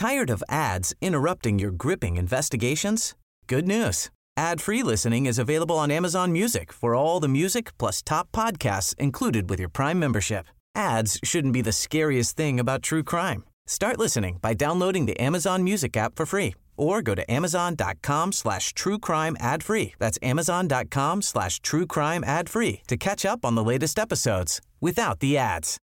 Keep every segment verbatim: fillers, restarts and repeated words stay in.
Tired of ads interrupting your gripping investigations? Good news. Ad-free listening is available on Amazon Music for all the music plus top podcasts included with your Prime membership. Ads shouldn't be the scariest thing about true crime. Start listening by downloading the Amazon Music app for free or go to amazon.com slash true crime ad free. That's amazon.com slash true crime ad free to catch up on the latest episodes without the ads.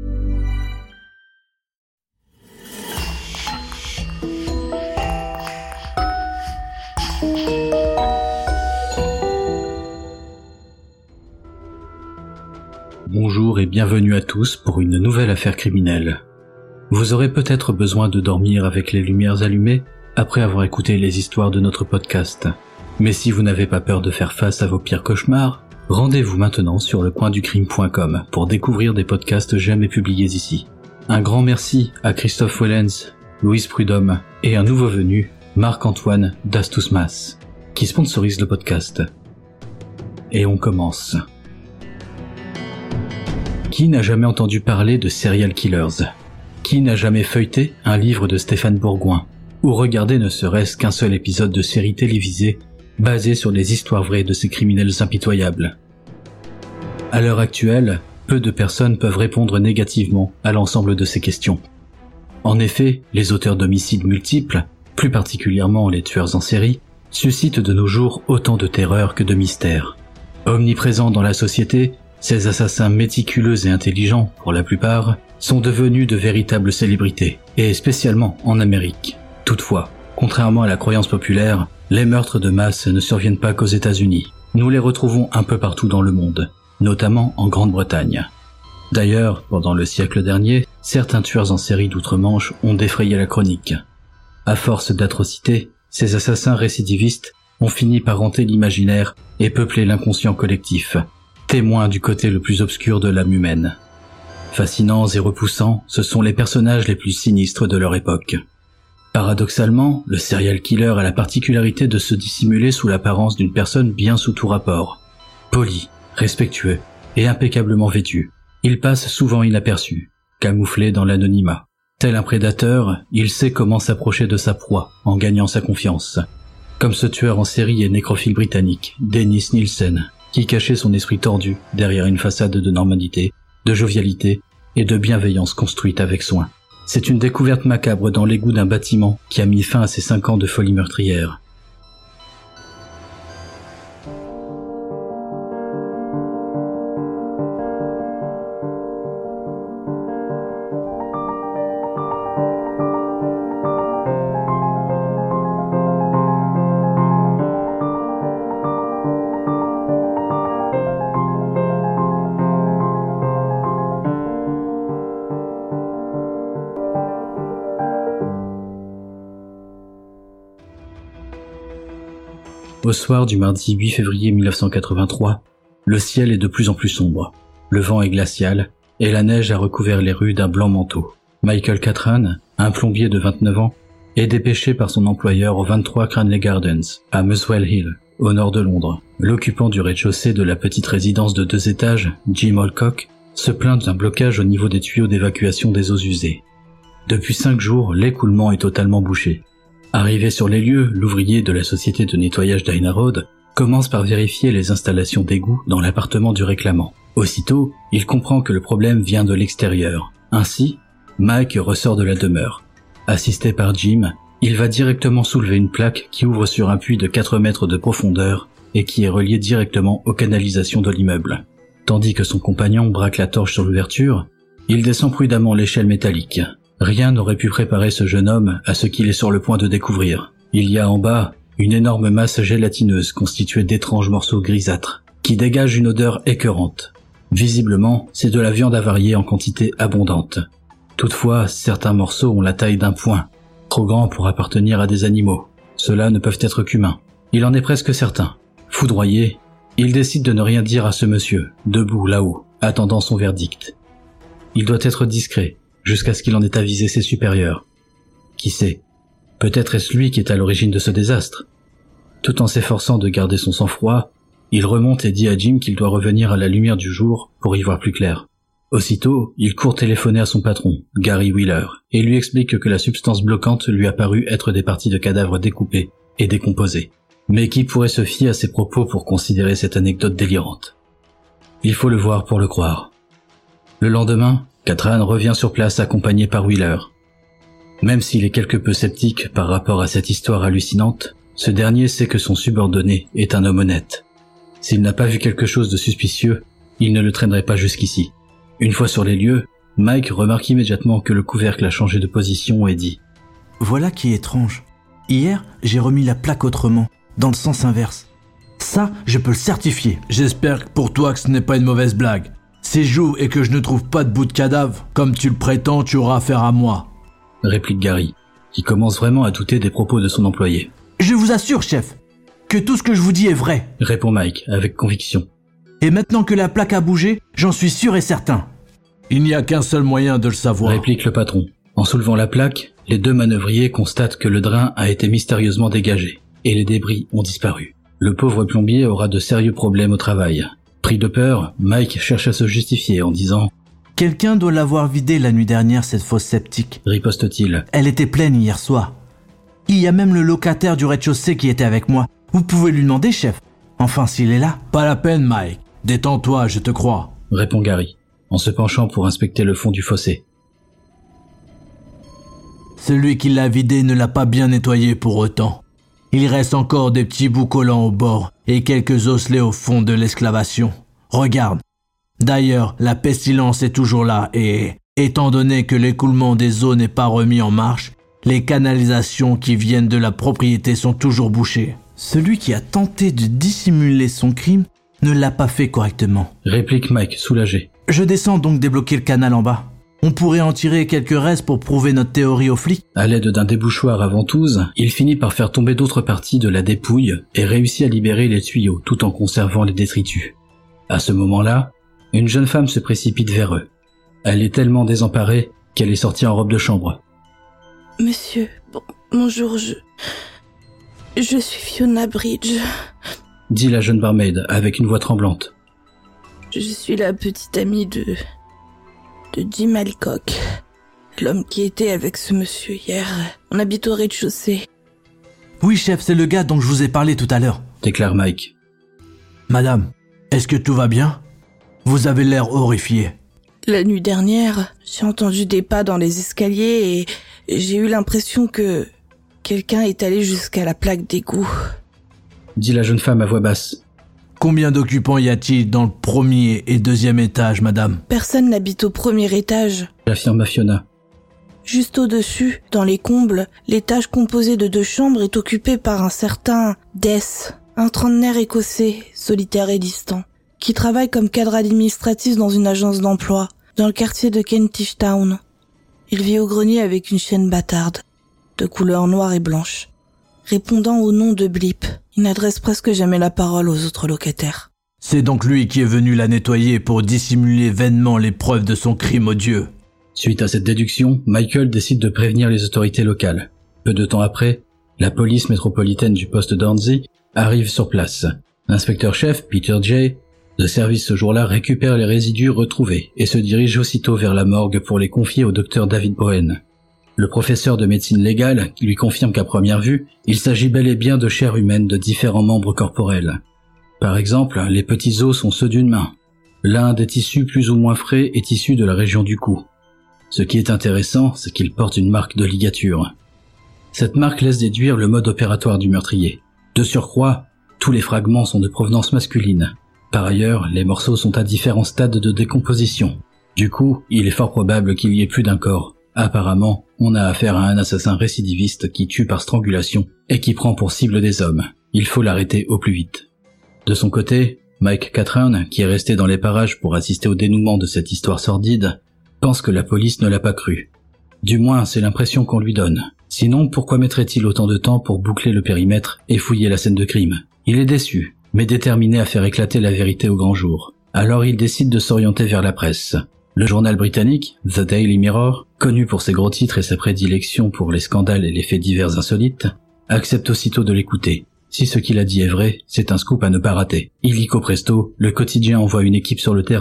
Bonjour et bienvenue à tous pour une nouvelle affaire criminelle. Vous aurez peut-être besoin de dormir avec les lumières allumées après avoir écouté les histoires de notre podcast. Mais si vous n'avez pas peur de faire face à vos pires cauchemars, rendez-vous maintenant sur le point du crime point com pour découvrir des podcasts jamais publiés ici. Un grand merci à Christophe Wellens, Louise Prudhomme et un nouveau venu, Marc-Antoine Dastousmas, qui sponsorise le podcast. Et on commence. Qui n'a jamais entendu parler de serial killers ? Qui n'a jamais feuilleté un livre de Stéphane Bourgoin ou regardé ne serait-ce qu'un seul épisode de série télévisée basée sur les histoires vraies de ces criminels impitoyables ? À l'heure actuelle, peu de personnes peuvent répondre négativement à l'ensemble de ces questions. En effet, les auteurs d'homicides multiples, plus particulièrement les tueurs en série, suscitent de nos jours autant de terreur que de mystère. Omniprésents dans la société, ces assassins méticuleux et intelligents, pour la plupart, sont devenus de véritables célébrités, et spécialement en Amérique. Toutefois, contrairement à la croyance populaire, les meurtres de masse ne surviennent pas qu'aux États-Unis. Nous les retrouvons un peu partout dans le monde, notamment en Grande-Bretagne. D'ailleurs, pendant le siècle dernier, certains tueurs en série d'outre-Manche ont défrayé la chronique. À force d'atrocités, ces assassins récidivistes ont fini par hanter l'imaginaire et peupler l'inconscient collectif, témoins du côté le plus obscur de l'âme humaine. Fascinants et repoussants, ce sont les personnages les plus sinistres de leur époque. Paradoxalement, le serial killer a la particularité de se dissimuler sous l'apparence d'une personne bien sous tout rapport. Poli, respectueux et impeccablement vêtu, il passe souvent inaperçu, camouflé dans l'anonymat. Tel un prédateur, il sait comment s'approcher de sa proie en gagnant sa confiance. Comme ce tueur en série et nécrophile britannique, Dennis Nielsen, qui cachait son esprit tordu derrière une façade de normalité, de jovialité et de bienveillance construite avec soin. C'est une découverte macabre dans l'égout d'un bâtiment qui a mis fin à ses cinq ans de folie meurtrière. Au soir du mardi huit février mille neuf cent quatre-vingt-trois, le ciel est de plus en plus sombre, le vent est glacial et la neige a recouvert les rues d'un blanc manteau. Michael Catran, un plombier de vingt-neuf ans, est dépêché par son employeur au vingt-trois Cranley Gardens, à Muswell Hill, au nord de Londres. L'occupant du rez-de-chaussée de la petite résidence de deux étages, Jim Alcock, se plaint d'un blocage au niveau des tuyaux d'évacuation des eaux usées. Depuis cinq jours, l'écoulement est totalement bouché. Arrivé sur les lieux, l'ouvrier de la société de nettoyage d'Aina Road commence par vérifier les installations d'égout dans l'appartement du réclamant. Aussitôt, il comprend que le problème vient de l'extérieur. Ainsi, Mike ressort de la demeure. Assisté par Jim, il va directement soulever une plaque qui ouvre sur un puits de quatre mètres de profondeur et qui est relié directement aux canalisations de l'immeuble. Tandis que son compagnon braque la torche sur l'ouverture, il descend prudemment l'échelle métallique. Rien n'aurait pu préparer ce jeune homme à ce qu'il est sur le point de découvrir. Il y a en bas une énorme masse gélatineuse constituée d'étranges morceaux grisâtres, qui dégagent une odeur écœurante. Visiblement, c'est de la viande avariée en quantité abondante. Toutefois, certains morceaux ont la taille d'un poing, trop grands pour appartenir à des animaux. Ceux-là ne peuvent être qu'humains. Il en est presque certain. Foudroyé, il décide de ne rien dire à ce monsieur, debout là-haut, attendant son verdict. Il doit être discret, jusqu'à ce qu'il en ait avisé ses supérieurs. Qui sait, peut-être est-ce lui qui est à l'origine de ce désastre. Tout en s'efforçant de garder son sang-froid, il remonte et dit à Jim qu'il doit revenir à la lumière du jour pour y voir plus clair. Aussitôt, il court téléphoner à son patron, Gary Wheeler, et lui explique que la substance bloquante lui a paru être des parties de cadavres découpées et décomposées. Mais qui pourrait se fier à ses propos pour considérer cette anecdote délirante? Il faut le voir pour le croire. Le lendemain, Catran revient sur place accompagné par Wheeler. Même s'il est quelque peu sceptique par rapport à cette histoire hallucinante, ce dernier sait que son subordonné est un homme honnête. S'il n'a pas vu quelque chose de suspicieux, il ne le traînerait pas jusqu'ici. Une fois sur les lieux, Mike remarque immédiatement que le couvercle a changé de position et dit « Voilà qui est étrange. Hier, j'ai remis la plaque autrement, dans le sens inverse. Ça, je peux le certifier. J'espère pour toi que ce n'est pas une mauvaise blague. Si je joue et que je ne trouve pas de bout de cadavre, comme tu le prétends, tu auras affaire à moi. » réplique Gary, qui commence vraiment à douter des propos de son employé. « Je vous assure, chef, que tout ce que je vous dis est vrai. » répond Mike avec conviction. Et maintenant que la plaque a bougé, j'en suis sûr et certain. Il n'y a qu'un seul moyen de le savoir, réplique le patron. En soulevant la plaque, les deux manœuvriers constatent que le drain a été mystérieusement dégagé et les débris ont disparu. Le pauvre plombier aura de sérieux problèmes au travail. Pris de peur, Mike cherche à se justifier en disant « Quelqu'un doit l'avoir vidée la nuit dernière, cette fosse septique. » riposte-t-il. « Elle était pleine hier soir. Il y a même le locataire du rez-de-chaussée qui était avec moi. Vous pouvez lui demander, chef. Enfin, s'il est là. » Pas la peine, Mike. Détends-toi, je te crois, répond Gary, en se penchant pour inspecter le fond du fossé. Celui qui l'a vidé ne l'a pas bien nettoyé pour autant. Il reste encore des petits bouts collants au bord et quelques osselets au fond de l'excavation. Regarde. D'ailleurs, la pestilence est toujours là et, étant donné que l'écoulement des eaux n'est pas remis en marche, les canalisations qui viennent de la propriété sont toujours bouchées. Celui qui a tenté de dissimuler son crime ne l'a pas fait correctement, réplique Mike, soulagé. Je descends donc débloquer le canal en bas. On pourrait en tirer quelques restes pour prouver notre théorie aux flics. À l'aide d'un débouchoir à ventouse, il finit par faire tomber d'autres parties de la dépouille et réussit à libérer les tuyaux tout en conservant les détritus. À ce moment-là, une jeune femme se précipite vers eux. Elle est tellement désemparée qu'elle est sortie en robe de chambre. « Monsieur, bon, bonjour, je... Je suis Fiona Bridge. » dit la jeune barmaid avec une voix tremblante. Je suis la petite amie de... de Jim Alcock, l'homme qui était avec ce monsieur hier. On habite au rez-de-chaussée. Oui, chef, c'est le gars dont je vous ai parlé tout à l'heure, déclare Mike. Madame, est-ce que tout va bien? Vous avez l'air horrifiée. La nuit dernière, j'ai entendu des pas dans les escaliers et j'ai eu l'impression que quelqu'un est allé jusqu'à la plaque d'égout. Dit la jeune femme à voix basse. Combien d'occupants y a-t-il dans le premier et deuxième étage, madame? Personne n'habite au premier étage, affirme Fiona. Juste au-dessus, dans les combles, l'étage composé de deux chambres est occupé par un certain Death, un trentenaire écossais, solitaire et distant, qui travaille comme cadre administratif dans une agence d'emploi, dans le quartier de Kentish Town. Il vit au grenier avec une chienne bâtarde, de couleur noire et blanche. Répondant au nom de Blip, il n'adresse presque jamais la parole aux autres locataires. C'est donc lui qui est venu la nettoyer pour dissimuler vainement les preuves de son crime odieux. Suite à cette déduction, Michael décide de prévenir les autorités locales. Peu de temps après, la police métropolitaine du poste d'Hornsey arrive sur place. L'inspecteur-chef, Peter Jay, de service ce jour-là, récupère les résidus retrouvés et se dirige aussitôt vers la morgue pour les confier au docteur David Bowen. Le professeur de médecine légale lui confirme qu'à première vue, il s'agit bel et bien de chair humaine de différents membres corporels. Par exemple, les petits os sont ceux d'une main. L'un des tissus plus ou moins frais est issu de la région du cou. Ce qui est intéressant, c'est qu'il porte une marque de ligature. Cette marque laisse déduire le mode opératoire du meurtrier. De surcroît, tous les fragments sont de provenance masculine. Par ailleurs, les morceaux sont à différents stades de décomposition. Du coup, il est fort probable qu'il y ait plus d'un corps. Apparemment, on a affaire à un assassin récidiviste qui tue par strangulation et qui prend pour cible des hommes. Il faut l'arrêter au plus vite. De son côté, Mike Catran, qui est resté dans les parages pour assister au dénouement de cette histoire sordide, pense que la police ne l'a pas cru. Du moins, c'est l'impression qu'on lui donne. Sinon, pourquoi mettrait-il autant de temps pour boucler le périmètre et fouiller la scène de crime? Il est déçu, mais déterminé à faire éclater la vérité au grand jour. Alors il décide de s'orienter vers la presse. Le journal britannique, The Daily Mirror, connu pour ses gros titres et sa prédilection pour les scandales et les faits divers insolites, accepte aussitôt de l'écouter. Si ce qu'il a dit est vrai, c'est un scoop à ne pas rater. Illico presto, le quotidien envoie une équipe sur le terrain.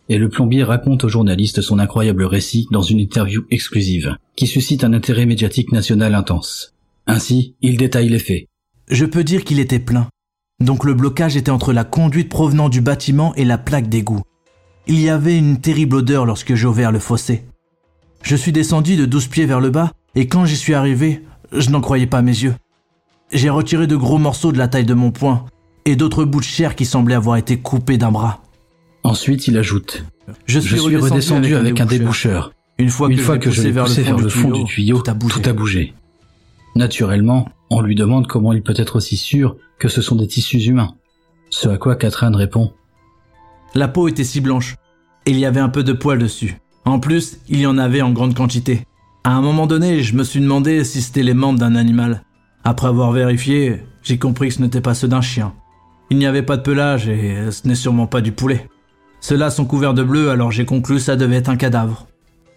et le plombier raconte au journaliste son incroyable récit dans une interview exclusive, qui suscite un intérêt médiatique national intense. Ainsi, il détaille les faits. Je peux dire qu'il était plein. Donc le blocage était entre la conduite provenant du bâtiment et la plaque d'égout. Il y avait une terrible odeur lorsque j'ai ouvert le fossé. Je suis descendu de douze pieds vers le bas, et quand j'y suis arrivé, je n'en croyais pas mes yeux. J'ai retiré de gros morceaux de la taille de mon poing, et d'autres bouts de chair qui semblaient avoir été coupés d'un bras. Ensuite, il ajoute « Je suis, je suis redescendu, redescendu avec, avec un déboucheur. Une fois que, Une je, fois que je l'ai poussé vers le fond, vers le fond du tuyau, tout a bougé. Tout a bougé. » Naturellement, on lui demande comment il peut être aussi sûr que ce sont des tissus humains. Ce à quoi Catherine répond « La peau était si blanche, et il y avait un peu de poils dessus. En plus, il y en avait en grande quantité. À un moment donné, je me suis demandé si c'était les membres d'un animal. Après avoir vérifié, j'ai compris que ce n'était pas ceux d'un chien. Il n'y avait pas de pelage et ce n'est sûrement pas du poulet. Ceux-là sont couverts de bleu, alors j'ai conclu que ça devait être un cadavre. »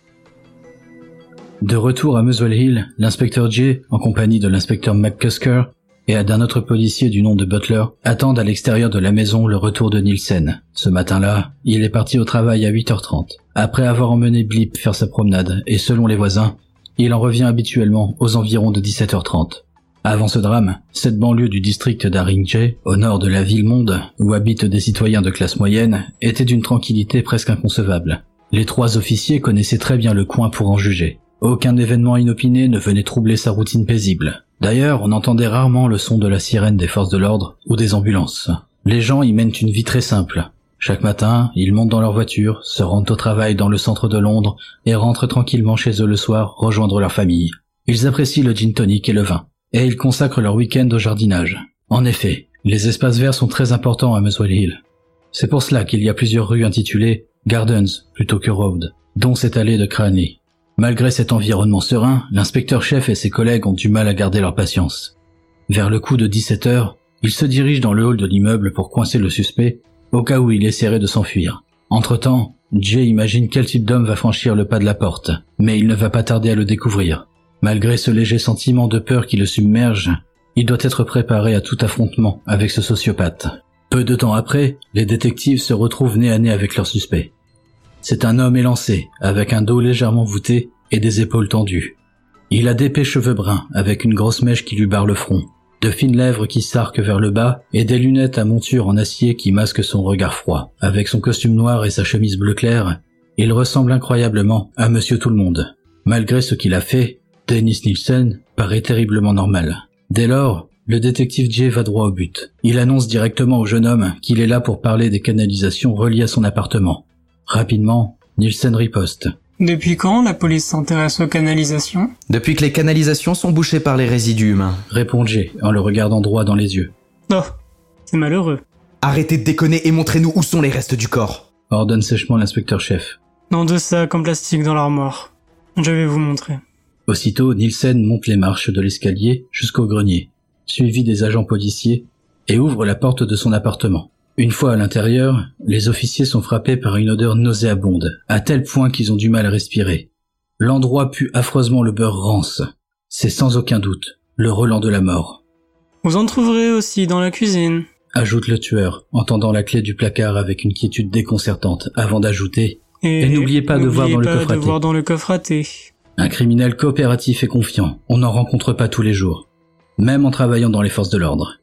De retour à Muswell Hill, l'inspecteur Jay, en compagnie de l'inspecteur McCusker et d'un autre policier du nom de Butler, attendent à l'extérieur de la maison le retour de Nielsen. Ce matin-là, il est parti au travail à huit heures trente. Après avoir emmené Blip faire sa promenade, et selon les voisins, il en revient habituellement aux environs de dix-sept heures trente. Avant ce drame, cette banlieue du district d'Haringey, au nord de la ville-monde, où habitent des citoyens de classe moyenne, était d'une tranquillité presque inconcevable. Les trois officiers connaissaient très bien le coin pour en juger. Aucun événement inopiné ne venait troubler sa routine paisible. D'ailleurs, on entendait rarement le son de la sirène des forces de l'ordre ou des ambulances. Les gens y mènent une vie très simple. Chaque matin, ils montent dans leur voiture, se rendent au travail dans le centre de Londres et rentrent tranquillement chez eux le soir rejoindre leur famille. Ils apprécient le gin tonic et le vin. Et ils consacrent leur week-end au jardinage. En effet, les espaces verts sont très importants à Muswell Hill. C'est pour cela qu'il y a plusieurs rues intitulées Gardens plutôt que Road, dont cette allée de Cranley. Malgré cet environnement serein, l'inspecteur-chef et ses collègues ont du mal à garder leur patience. Vers le coup de dix-sept heures, ils se dirigent dans le hall de l'immeuble pour coincer le suspect, au cas où il essaierait de s'enfuir. Entre-temps, Jay imagine quel type d'homme va franchir le pas de la porte, mais il ne va pas tarder à le découvrir. Malgré ce léger sentiment de peur qui le submerge, il doit être préparé à tout affrontement avec ce sociopathe. Peu de temps après, les détectives se retrouvent nez à nez avec leur suspect. C'est un homme élancé, avec un dos légèrement voûté et des épaules tendues. Il a d'épais cheveux bruns, avec une grosse mèche qui lui barre le front, de fines lèvres qui s'arquent vers le bas et des lunettes à monture en acier qui masquent son regard froid. Avec son costume noir et sa chemise bleu clair, il ressemble incroyablement à Monsieur Tout-le-Monde. Malgré ce qu'il a fait, Dennis Nielsen paraît terriblement normal. Dès lors, le détective Jay va droit au but. Il annonce directement au jeune homme qu'il est là pour parler des canalisations reliées à son appartement. Rapidement, Nielsen riposte. Depuis quand la police s'intéresse aux canalisations ? Depuis que les canalisations sont bouchées par les résidus humains, répond Jay en le regardant droit dans les yeux. Oh, c'est malheureux. Arrêtez de déconner et montrez-nous où sont les restes du corps, ordonne sèchement l'inspecteur-chef. Dans deux sacs en plastique dans l'armoire. Je vais vous montrer. Aussitôt, Nielsen monte les marches de l'escalier jusqu'au grenier, suivi des agents policiers, et ouvre la porte de son appartement. Une fois à l'intérieur, les officiers sont frappés par une odeur nauséabonde, à tel point qu'ils ont du mal à respirer. L'endroit pue affreusement le beurre rance. C'est sans aucun doute le relent de la mort. Vous en trouverez aussi dans la cuisine, ajoute le tueur, en tendant la clé du placard avec une quiétude déconcertante, avant d'ajouter « Et, et n'oubliez pas, de voir, dans, pas le de voir dans le coffre à thé. » Un criminel coopératif et confiant, on n'en rencontre pas tous les jours, même en travaillant dans les forces de l'ordre.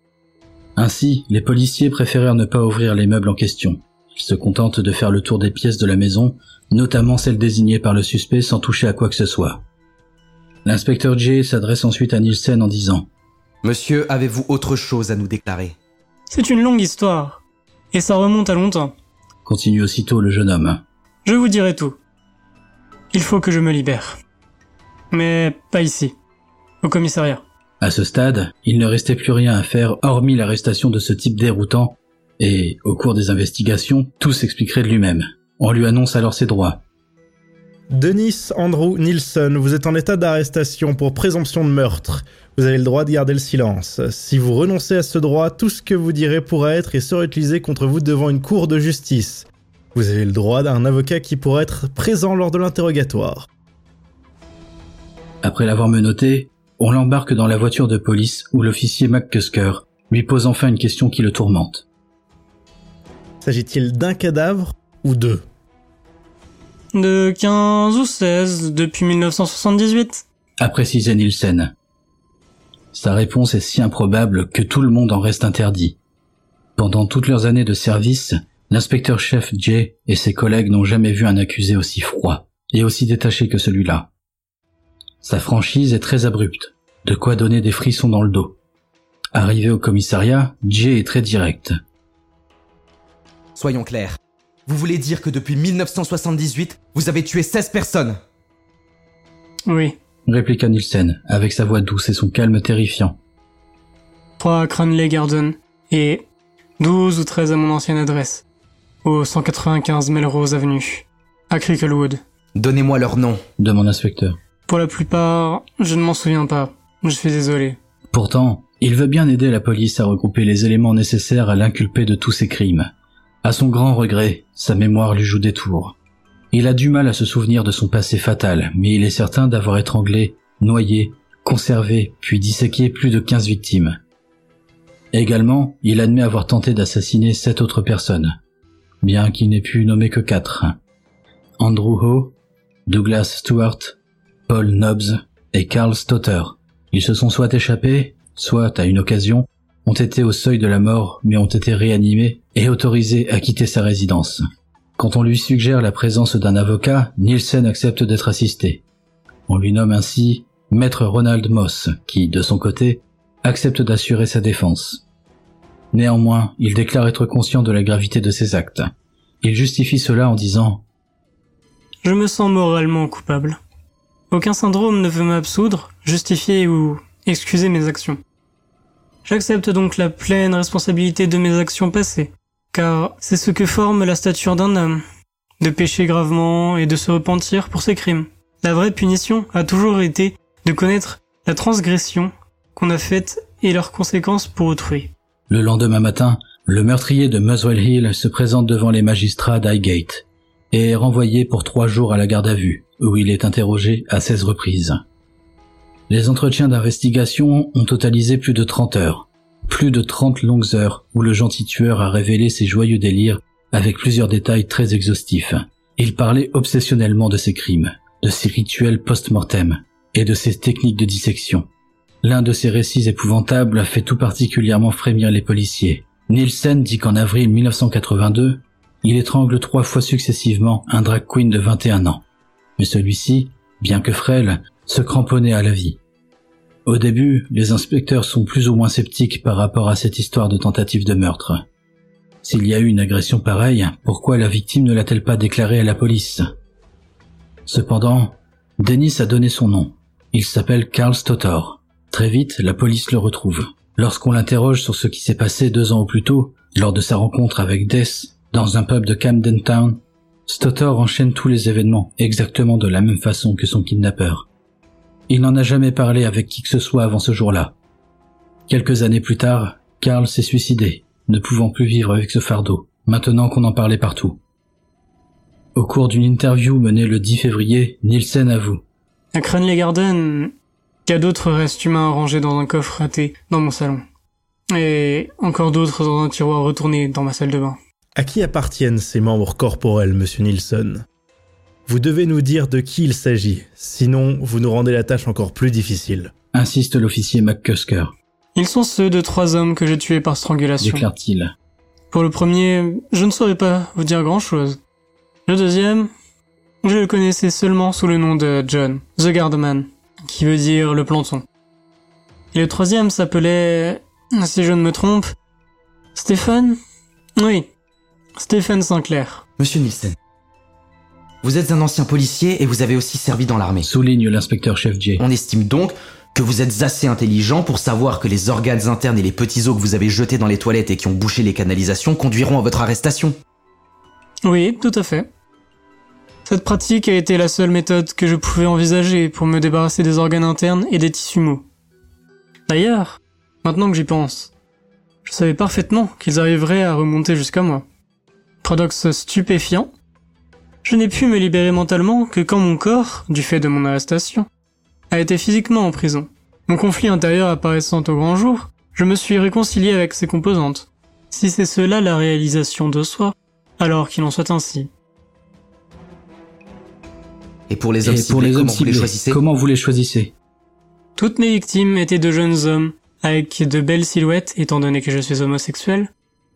Ainsi, les policiers préférèrent ne pas ouvrir les meubles en question. Ils se contentent de faire le tour des pièces de la maison, notamment celles désignées par le suspect sans toucher à quoi que ce soit. L'inspecteur Jay s'adresse ensuite à Nielsen en disant « Monsieur, avez-vous autre chose à nous déclarer ?» C'est une longue histoire, et ça remonte à longtemps. Continue aussitôt le jeune homme. Je vous dirai tout. Il faut que je me libère. Mais pas ici, au commissariat. À ce stade, il ne restait plus rien à faire hormis l'arrestation de ce type déroutant, et, au cours des investigations, tout s'expliquerait de lui-même. On lui annonce alors ses droits. Dennis Andrew Nielsen, vous êtes en état d'arrestation pour présomption de meurtre. Vous avez le droit de garder le silence. Si vous renoncez à ce droit, tout ce que vous direz pourra être et sera utilisé contre vous devant une cour de justice. Vous avez le droit d'un avocat qui pourra être présent lors de l'interrogatoire. Après l'avoir menotté, on l'embarque dans la voiture de police où l'officier McCusker lui pose enfin une question qui le tourmente. S'agit-il d'un cadavre ou deux ? de quinze ou seize depuis mille neuf cent soixante-dix-huit. A précisé Nielsen. Sa réponse est si improbable que tout le monde en reste interdit. Pendant toutes leurs années de service, l'inspecteur-chef Jay et ses collègues n'ont jamais vu un accusé aussi froid et aussi détaché que celui-là. Sa franchise est très abrupte, de quoi donner des frissons dans le dos. Arrivé au commissariat, Jay est très direct. Soyons clairs. Vous voulez dire que depuis mille neuf cent soixante-dix-huit, vous avez tué seize personnes? Oui. Répliqua Nielsen, avec sa voix douce et son calme terrifiant. Trois à Cranley Garden et douze ou treize à mon ancienne adresse, au cent quatre-vingt-quinze Melrose Avenue, à Cricklewood. Donnez-moi leur nom, demande l'inspecteur. Pour la plupart, je ne m'en souviens pas. Je suis désolé. Pourtant, il veut bien aider la police à regrouper les éléments nécessaires à l'inculper de tous ces crimes. À son grand regret, sa mémoire lui joue des tours. Il a du mal à se souvenir de son passé fatal, mais il est certain d'avoir étranglé, noyé, conservé, puis disséqué plus de quinze victimes. Également, il admet avoir tenté d'assassiner sept autres personnes, bien qu'il n'ait pu nommer que quatre. Andrew Ho, Douglas Stewart, Paul Nobbs et Carl Stotter. Ils se sont soit échappés, soit, à une occasion, ont été au seuil de la mort, mais ont été réanimés et autorisés à quitter sa résidence. Quand on lui suggère la présence d'un avocat, Nielsen accepte d'être assisté. On lui nomme ainsi Maître Ronald Moss, qui, de son côté, accepte d'assurer sa défense. Néanmoins, il déclare être conscient de la gravité de ses actes. Il justifie cela en disant « Je me sens moralement coupable. Aucun syndrome ne veut m'absoudre, justifier ou excuser mes actions. J'accepte donc la pleine responsabilité de mes actions passées, car c'est ce que forme la stature d'un homme, de pécher gravement et de se repentir pour ses crimes. La vraie punition a toujours été de connaître la transgression qu'on a faite et leurs conséquences pour autrui. » Le lendemain matin, le meurtrier de Muswell Hill se présente devant les magistrats d'Highgate et est renvoyé pour trois jours à la garde à vue, où il est interrogé à seize reprises. Les entretiens d'investigation ont totalisé plus de trente heures, plus de trente longues heures où le gentil tueur a révélé ses joyeux délires avec plusieurs détails très exhaustifs. Il parlait obsessionnellement de ses crimes, de ses rituels post-mortem et de ses techniques de dissection. L'un de ces récits épouvantables a fait tout particulièrement frémir les policiers. Nielsen dit qu'en avril mille neuf cent quatre-vingt-deux, il étrangle trois fois successivement un drag queen de vingt et un ans. Mais celui-ci, bien que frêle, se cramponnait à la vie. Au début, les inspecteurs sont plus ou moins sceptiques par rapport à cette histoire de tentative de meurtre. S'il y a eu une agression pareille, pourquoi la victime ne l'a-t-elle pas déclarée à la police? Cependant, Dennis a donné son nom. Il s'appelle Carl Stotter. Très vite, la police le retrouve. Lorsqu'on l'interroge sur ce qui s'est passé deux ans au plus tôt, lors de sa rencontre avec Death, dans un pub de Camden Town, Stotter enchaîne tous les événements exactement de la même façon que son kidnappeur. Il n'en a jamais parlé avec qui que ce soit avant ce jour-là. Quelques années plus tard, Carl s'est suicidé, ne pouvant plus vivre avec ce fardeau, maintenant qu'on en parlait partout. Au cours d'une interview menée le dix février, Nielsen avoue. À Cranley Garden, il y a d'autres restes humains rangés dans un coffre raté dans mon salon. Et encore d'autres dans un tiroir retourné dans ma salle de bain. À qui appartiennent ces membres corporels, monsieur Nielsen? Vous devez nous dire de qui il s'agit, sinon vous nous rendez la tâche encore plus difficile. Insiste l'officier McCusker. Ils sont ceux de trois hommes que j'ai tués par strangulation. Déclare-t-il. Pour le premier, je ne saurais pas vous dire grand-chose. Le deuxième, je le connaissais seulement sous le nom de John, the Guardman, qui veut dire le planton. Et le troisième s'appelait, si je ne me trompe, Stephen? Oui, Stephen Sinclair. Monsieur Nielsen, vous êtes un ancien policier et vous avez aussi servi dans l'armée. Souligne l'inspecteur-chef Jay. On estime donc que vous êtes assez intelligent pour savoir que les organes internes et les petits os que vous avez jetés dans les toilettes et qui ont bouché les canalisations conduiront à votre arrestation. Oui, tout à fait. Cette pratique a été la seule méthode que je pouvais envisager pour me débarrasser des organes internes et des tissus mous. D'ailleurs, maintenant que j'y pense, je savais parfaitement qu'ils arriveraient à remonter jusqu'à moi. Paradoxe stupéfiant, je n'ai pu me libérer mentalement que quand mon corps, du fait de mon arrestation, a été physiquement en prison. Mon conflit intérieur apparaissant au grand jour, je me suis réconcilié avec ses composantes. Si c'est cela la réalisation de soi, alors qu'il en soit ainsi. Et pour les hommes Et ciblés, pour les comment hommes vous les ciblés, choisissez? comment vous les choisissez? Toutes mes victimes étaient de jeunes hommes, avec de belles silhouettes, étant donné que je suis homosexuel.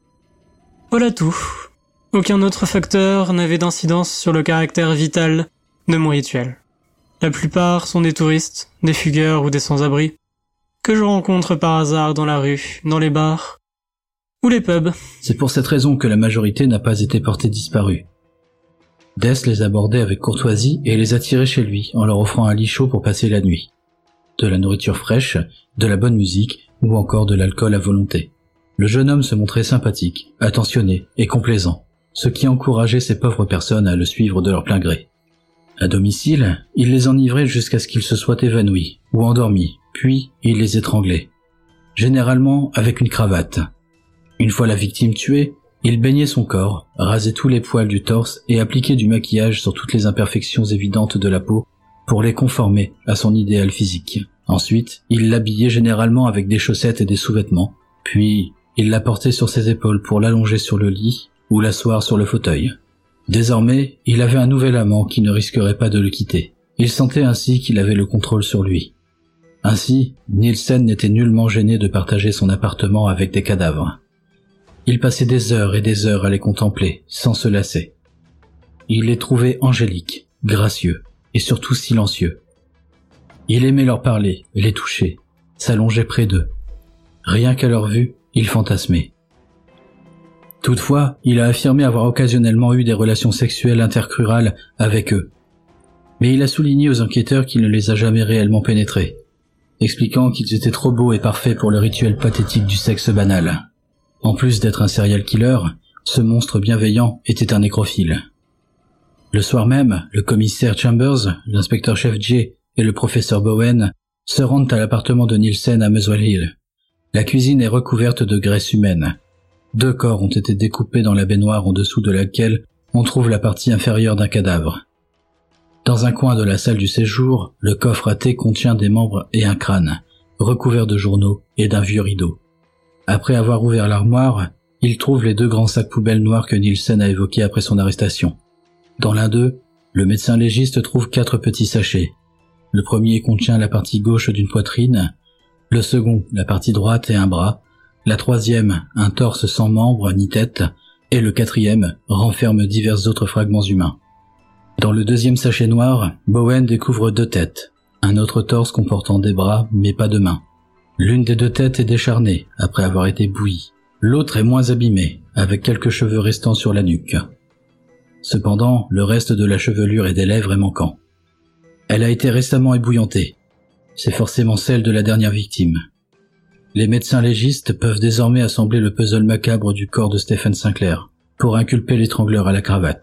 Voilà tout. Aucun autre facteur n'avait d'incidence sur le caractère vital de mon rituel. La plupart sont des touristes, des fugueurs ou des sans-abri, que je rencontre par hasard dans la rue, dans les bars ou les pubs. C'est pour cette raison que la majorité n'a pas été portée disparue. Death les abordait avec courtoisie et les attirait chez lui en leur offrant un lit chaud pour passer la nuit. De la nourriture fraîche, de la bonne musique ou encore de l'alcool à volonté. Le jeune homme se montrait sympathique, attentionné et complaisant, ce qui encourageait ces pauvres personnes à le suivre de leur plein gré. À domicile, il les enivrait jusqu'à ce qu'ils se soient évanouis ou endormis, puis il les étranglait. Généralement avec une cravate. Une fois la victime tuée, il baignait son corps, rasait tous les poils du torse et appliquait du maquillage sur toutes les imperfections évidentes de la peau pour les conformer à son idéal physique. Ensuite, il l'habillait généralement avec des chaussettes et des sous-vêtements, puis il la portait sur ses épaules pour l'allonger sur le lit ou l'asseoir sur le fauteuil. Désormais, il avait un nouvel amant qui ne risquerait pas de le quitter. Il sentait ainsi qu'il avait le contrôle sur lui. Ainsi, Nielsen n'était nullement gêné de partager son appartement avec des cadavres. Il passait des heures et des heures à les contempler, sans se lasser. Il les trouvait angéliques, gracieux et surtout silencieux. Il aimait leur parler, les toucher, s'allonger près d'eux. Rien qu'à leur vue, il fantasmait. Toutefois, il a affirmé avoir occasionnellement eu des relations sexuelles intercrurales avec eux. Mais il a souligné aux enquêteurs qu'il ne les a jamais réellement pénétrés, expliquant qu'ils étaient trop beaux et parfaits pour le rituel pathétique du sexe banal. En plus d'être un serial killer, ce monstre bienveillant était un nécrophile. Le soir même, le commissaire Chambers, l'inspecteur-chef Jay et le professeur Bowen se rendent à l'appartement de Nielsen à Muswell Hill. La cuisine est recouverte de graisse humaine. Deux corps ont été découpés dans la baignoire en dessous de laquelle on trouve la partie inférieure d'un cadavre. Dans un coin de la salle du séjour, le coffre à thé contient des membres et un crâne, recouverts de journaux et d'un vieux rideau. Après avoir ouvert l'armoire, il trouve les deux grands sacs poubelles noirs que Nielsen a évoqués après son arrestation. Dans l'un d'eux, le médecin légiste trouve quatre petits sachets. Le premier contient la partie gauche d'une poitrine, le second la partie droite et un bras, la troisième un torse sans membres ni tête, et le quatrième renferme divers autres fragments humains. Dans le deuxième sachet noir, Bowen découvre deux têtes, un autre torse comportant des bras mais pas de mains. L'une des deux têtes est décharnée après avoir été bouillie, l'autre est moins abîmée, avec quelques cheveux restants sur la nuque. Cependant, le reste de la chevelure et des lèvres est manquant. Elle a été récemment ébouillantée. C'est forcément celle de la dernière victime. Les médecins légistes peuvent désormais assembler le puzzle macabre du corps de Stephen Sinclair pour inculper l'étrangleur à la cravate.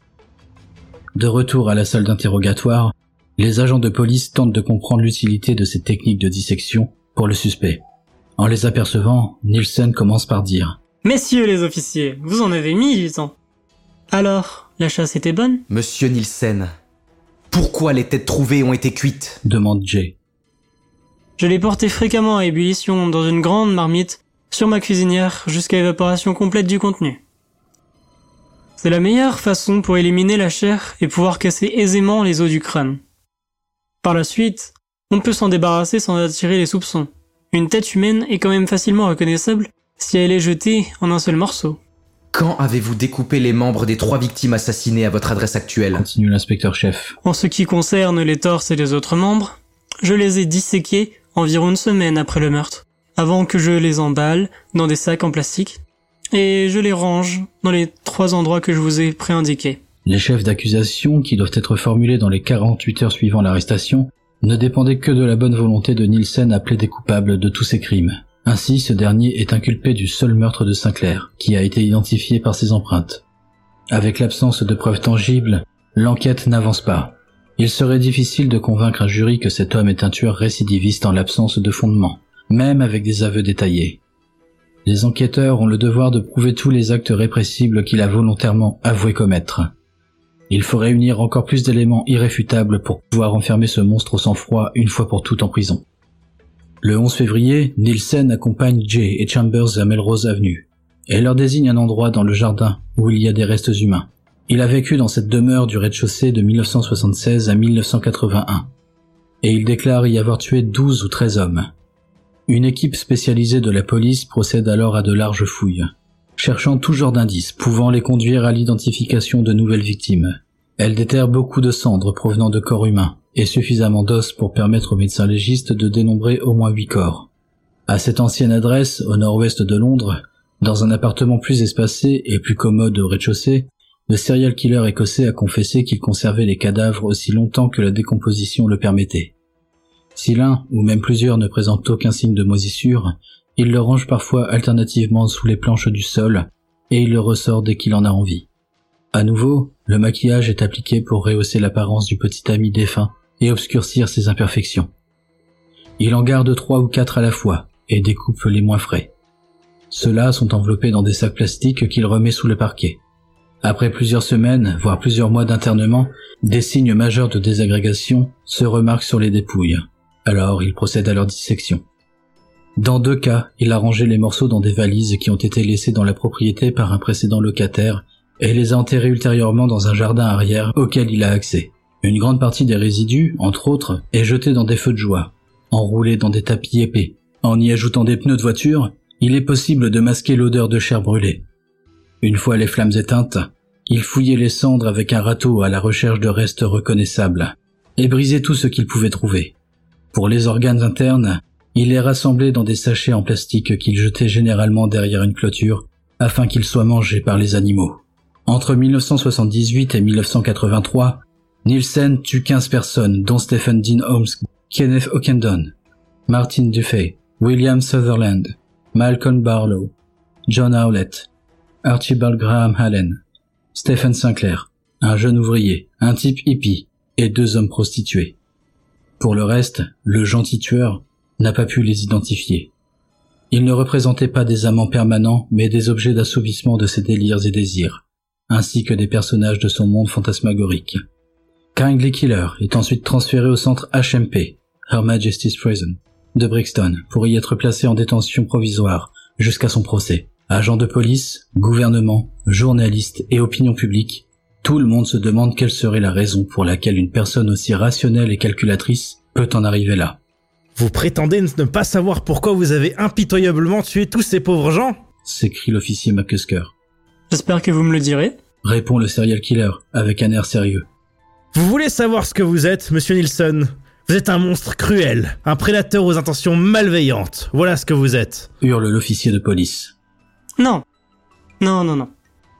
De retour à la salle d'interrogatoire, les agents de police tentent de comprendre l'utilité de ces techniques de dissection pour le suspect. En les apercevant, Nielsen commence par dire « Messieurs les officiers, vous en avez mis du temps. Alors, la chasse était bonne ?» « Monsieur Nielsen, pourquoi les têtes trouvées ont été cuites ?» demande Jay. Je les portais fréquemment à ébullition dans une grande marmite sur ma cuisinière jusqu'à évaporation complète du contenu. C'est la meilleure façon pour éliminer la chair et pouvoir casser aisément les os du crâne. Par la suite, on peut s'en débarrasser sans attirer les soupçons. Une tête humaine est quand même facilement reconnaissable si elle est jetée en un seul morceau. Quand avez-vous découpé les membres des trois victimes assassinées à votre adresse actuelle ? Continue l'inspecteur-chef. En ce qui concerne les torses et les autres membres, je les ai disséqués environ une semaine après le meurtre, avant que je les emballe dans des sacs en plastique, et je les range dans les trois endroits que je vous ai préindiqués. Les chefs d'accusation, qui doivent être formulés dans les quarante-huit heures suivant l'arrestation, ne dépendaient que de la bonne volonté de Nielsen à plaider coupable de tous ces crimes. Ainsi, ce dernier est inculpé du seul meurtre de Sinclair, qui a été identifié par ses empreintes. Avec l'absence de preuves tangibles, l'enquête n'avance pas. Il serait difficile de convaincre un jury que cet homme est un tueur récidiviste en l'absence de fondement, même avec des aveux détaillés. Les enquêteurs ont le devoir de prouver tous les actes répressibles qu'il a volontairement avoué commettre. Il faut réunir encore plus d'éléments irréfutables pour pouvoir enfermer ce monstre au sang-froid une fois pour toutes en prison. Le onze février, Nielsen accompagne Jay et Chambers à Melrose Avenue et leur désigne un endroit dans le jardin où il y a des restes humains. Il a vécu dans cette demeure du rez-de-chaussée de mille neuf cent soixante-seize à mille neuf cent quatre-vingt-un, et il déclare y avoir tué douze ou treize hommes. Une équipe spécialisée de la police procède alors à de larges fouilles, cherchant tout genre d'indices pouvant les conduire à l'identification de nouvelles victimes. Elle déterre beaucoup de cendres provenant de corps humains, et suffisamment d'os pour permettre aux médecins légistes de dénombrer au moins huit corps. À cette ancienne adresse, au nord-ouest de Londres, dans un appartement plus espacé et plus commode au rez-de-chaussée, le serial killer écossais a confessé qu'il conservait les cadavres aussi longtemps que la décomposition le permettait. Si l'un, ou même plusieurs, ne présentent aucun signe de moisissure, il le range parfois alternativement sous les planches du sol, et il le ressort dès qu'il en a envie. À nouveau, le maquillage est appliqué pour rehausser l'apparence du petit ami défunt et obscurcir ses imperfections. Il en garde trois ou quatre à la fois, et découpe les moins frais. Ceux-là sont enveloppés dans des sacs plastiques qu'il remet sous le parquet. Après plusieurs semaines, voire plusieurs mois d'internement, des signes majeurs de désagrégation se remarquent sur les dépouilles. Alors, il procède à leur dissection. Dans deux cas, il a rangé les morceaux dans des valises qui ont été laissées dans la propriété par un précédent locataire et les a enterrés ultérieurement dans un jardin arrière auquel il a accès. Une grande partie des résidus, entre autres, est jetée dans des feux de joie, enroulés dans des tapis épais. En y ajoutant des pneus de voiture, il est possible de masquer l'odeur de chair brûlée. Une fois les flammes éteintes, il fouillait les cendres avec un râteau à la recherche de restes reconnaissables et brisait tout ce qu'il pouvait trouver. Pour les organes internes, il les rassemblait dans des sachets en plastique qu'il jetait généralement derrière une clôture afin qu'ils soient mangés par les animaux. Entre mille neuf cent soixante-dix-huit et mille neuf cent quatre-vingt-trois, Nielsen tue quinze personnes, dont Stephen Dean Holmes, Kenneth Ockendon, Martin Duffy, William Sutherland, Malcolm Barlow, John Howlett, Archibald Graham Allen, Stephen Sinclair, un jeune ouvrier, un type hippie et deux hommes prostitués. Pour le reste, le gentil tueur n'a pas pu les identifier. Ils ne représentaient pas des amants permanents, mais des objets d'assouvissement de ses délires et désirs, ainsi que des personnages de son monde fantasmagorique. Kindly Killer est ensuite transféré au centre H M P, Her Majesty's Prison, de Brixton, pour y être placé en détention provisoire jusqu'à son procès. Agents de police, gouvernement, journalistes et opinion publique, tout le monde se demande quelle serait la raison pour laquelle une personne aussi rationnelle et calculatrice peut en arriver là. Vous prétendez ne pas savoir pourquoi vous avez impitoyablement tué tous ces pauvres gens ? S'écrie l'officier McCusker. J'espère que vous me le direz, répond le serial killer avec un air sérieux. Vous voulez savoir ce que vous êtes, monsieur Nielsen ? Vous êtes un monstre cruel, un prédateur aux intentions malveillantes. Voilà ce que vous êtes. Hurle l'officier de police. Non. Non, non, non.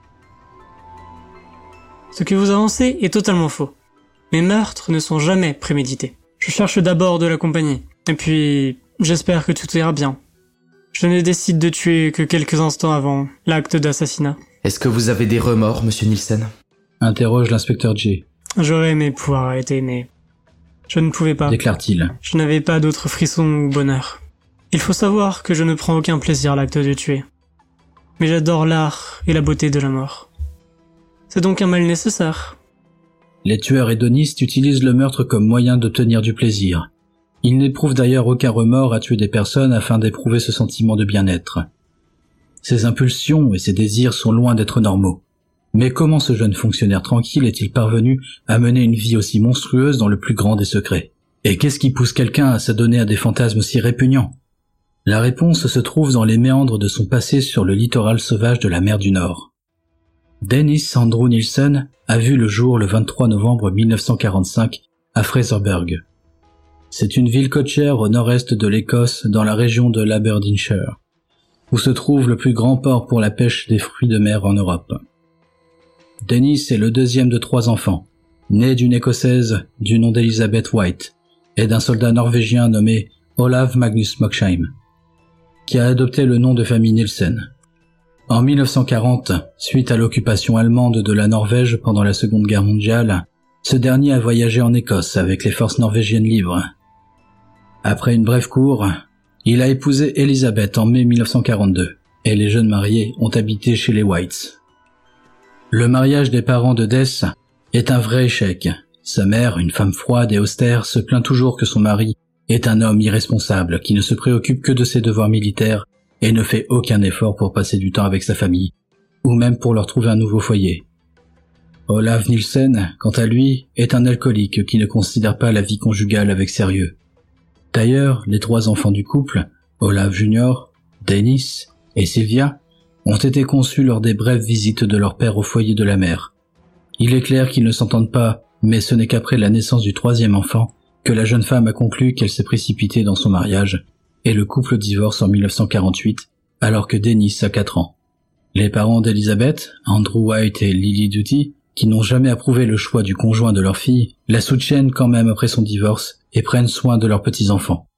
Ce que vous avancez est totalement faux. Mes meurtres ne sont jamais prémédités. Je cherche d'abord de la compagnie. Et puis, j'espère que tout ira bien. Je ne décide de tuer que quelques instants avant l'acte d'assassinat. Est-ce que vous avez des remords, monsieur Nielsen ? Interroge l'inspecteur J. J'aurais aimé pouvoir arrêter, mais je ne pouvais pas. Déclare-t-il. Je n'avais pas d'autre frisson ou bonheur. Il faut savoir que je ne prends aucun plaisir à l'acte de tuer. Mais j'adore l'art et la beauté de la mort. C'est donc un mal nécessaire. Les tueurs hédonistes utilisent le meurtre comme moyen d'obtenir du plaisir. Ils n'éprouvent d'ailleurs aucun remords à tuer des personnes afin d'éprouver ce sentiment de bien-être. Ces impulsions et ces désirs sont loin d'être normaux. Mais comment ce jeune fonctionnaire tranquille est-il parvenu à mener une vie aussi monstrueuse dans le plus grand des secrets ? Et qu'est-ce qui pousse quelqu'un à s'adonner à des fantasmes si répugnants ? La réponse se trouve dans les méandres de son passé sur le littoral sauvage de la mer du Nord. Dennis Andrew Nielsen a vu le jour le vingt-trois novembre mille neuf cent quarante-cinq à Fraserburgh. C'est une ville côtière au nord-est de l'Écosse dans la région de l'Aberdeenshire, où se trouve le plus grand port pour la pêche des fruits de mer en Europe. Dennis est le deuxième de trois enfants, né d'une Écossaise du nom d'Elizabeth White et d'un soldat norvégien nommé Olav Magnus Moksheim, qui a adopté le nom de famille Nielsen. En mille neuf cent quarante, suite à l'occupation allemande de la Norvège pendant la Seconde Guerre mondiale, ce dernier a voyagé en Écosse avec les forces norvégiennes libres. Après une brève cour, il a épousé Elizabeth en mai mille neuf cent quarante-deux, et les jeunes mariés ont habité chez les Whites. Le mariage des parents de Des est un vrai échec. Sa mère, une femme froide et austère, se plaint toujours que son mari est un homme irresponsable qui ne se préoccupe que de ses devoirs militaires et ne fait aucun effort pour passer du temps avec sa famille, ou même pour leur trouver un nouveau foyer. Olaf Nielsen, quant à lui, est un alcoolique qui ne considère pas la vie conjugale avec sérieux. D'ailleurs, les trois enfants du couple, Olaf Junior, Dennis et Sylvia, ont été conçus lors des brèves visites de leur père au foyer de la mère. Il est clair qu'ils ne s'entendent pas, mais ce n'est qu'après la naissance du troisième enfant que la jeune femme a conclu qu'elle s'est précipitée dans son mariage, et le couple divorce en mille neuf cent quarante-huit, alors que Dennis a quatre ans. Les parents d'Elizabeth, Andrew White et Lily Duty, qui n'ont jamais approuvé le choix du conjoint de leur fille, la soutiennent quand même après son divorce et prennent soin de leurs petits-enfants.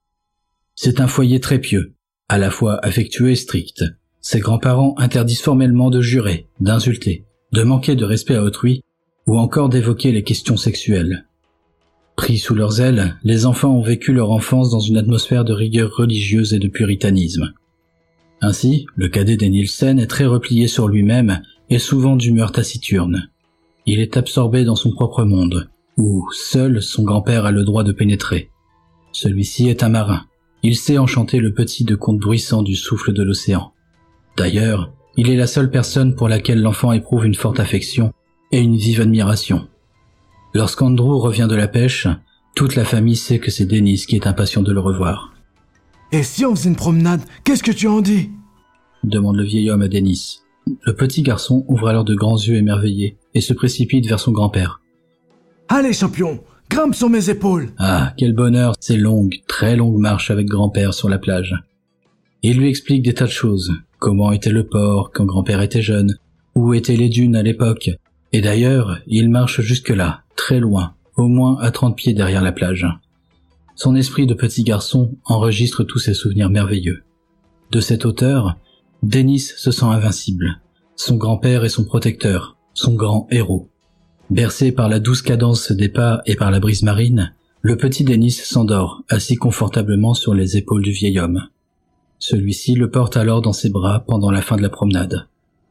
C'est un foyer très pieux, à la fois affectueux et strict. Ses grands-parents interdisent formellement de jurer, d'insulter, de manquer de respect à autrui, ou encore d'évoquer les questions sexuelles. Pris sous leurs ailes, les enfants ont vécu leur enfance dans une atmosphère de rigueur religieuse et de puritanisme. Ainsi, le cadet des Nielsen est très replié sur lui-même et souvent d'humeur taciturne. Il est absorbé dans son propre monde, où seul son grand-père a le droit de pénétrer. Celui-ci est un marin. Il sait enchanter le petit de contes bruissants du souffle de l'océan. D'ailleurs, il est la seule personne pour laquelle l'enfant éprouve une forte affection et une vive admiration. Lorsqu'Andrew revient de la pêche, toute la famille sait que c'est Dennis qui est impatient de le revoir. « Et si on faisait une promenade, qu'est-ce que tu en dis ?» demande le vieil homme à Dennis. Le petit garçon ouvre alors de grands yeux émerveillés et se précipite vers son grand-père. « Allez, champion, grimpe sur mes épaules !» Ah, quel bonheur, ces longues, très longues marches avec grand-père sur la plage. Il lui explique des tas de choses. Comment était le port quand grand-père était jeune, où étaient les dunes à l'époque, et d'ailleurs, il marche jusque-là, très loin, au moins à trente pieds derrière la plage. Son esprit de petit garçon enregistre tous ses souvenirs merveilleux. De cette hauteur, Dennis se sent invincible. Son grand-père est son protecteur, son grand héros. Bercé par la douce cadence des pas et par la brise marine, le petit Dennis s'endort, assis confortablement sur les épaules du vieil homme. Celui-ci le porte alors dans ses bras pendant la fin de la promenade.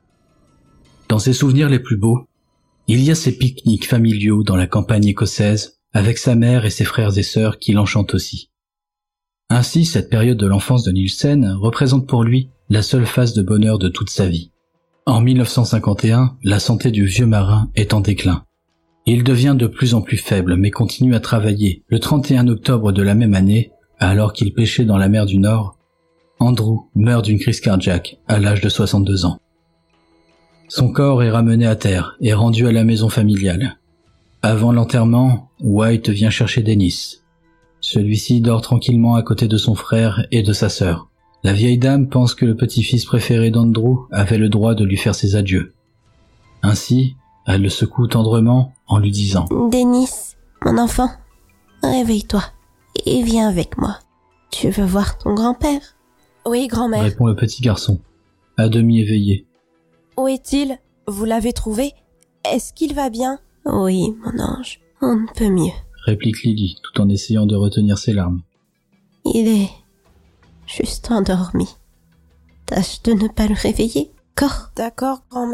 Dans ses souvenirs les plus beaux, il y a ces pique-niques familiaux dans la campagne écossaise, avec sa mère et ses frères et sœurs qui l'enchantent aussi. Ainsi, cette période de l'enfance de Nielsen représente pour lui la seule phase de bonheur de toute sa vie. En mille neuf cent cinquante et un, la santé du vieux marin est en déclin. Il devient de plus en plus faible, mais continue à travailler. Le trente et un octobre de la même année, alors qu'il pêchait dans la mer du Nord, Andrew meurt d'une crise cardiaque à l'âge de soixante-deux ans. Son corps est ramené à terre et rendu à la maison familiale. Avant l'enterrement, White vient chercher Dennis. Celui-ci dort tranquillement à côté de son frère et de sa sœur. La vieille dame pense que le petit-fils préféré d'Andrew avait le droit de lui faire ses adieux. Ainsi, elle le secoue tendrement en lui disant « Dennis, mon enfant, réveille-toi et viens avec moi. Tu veux voir ton grand-père ?»« Oui, grand-mère. » répond le petit garçon, à demi éveillé. « Où est-il? Vous l'avez trouvé? Est-ce qu'il va bien ?»« Oui, mon ange, on ne peut mieux. » réplique Lily, tout en essayant de retenir ses larmes. « Il est juste endormi. Tâche de ne pas le réveiller, d'accord ? D'accord, grand-mère. »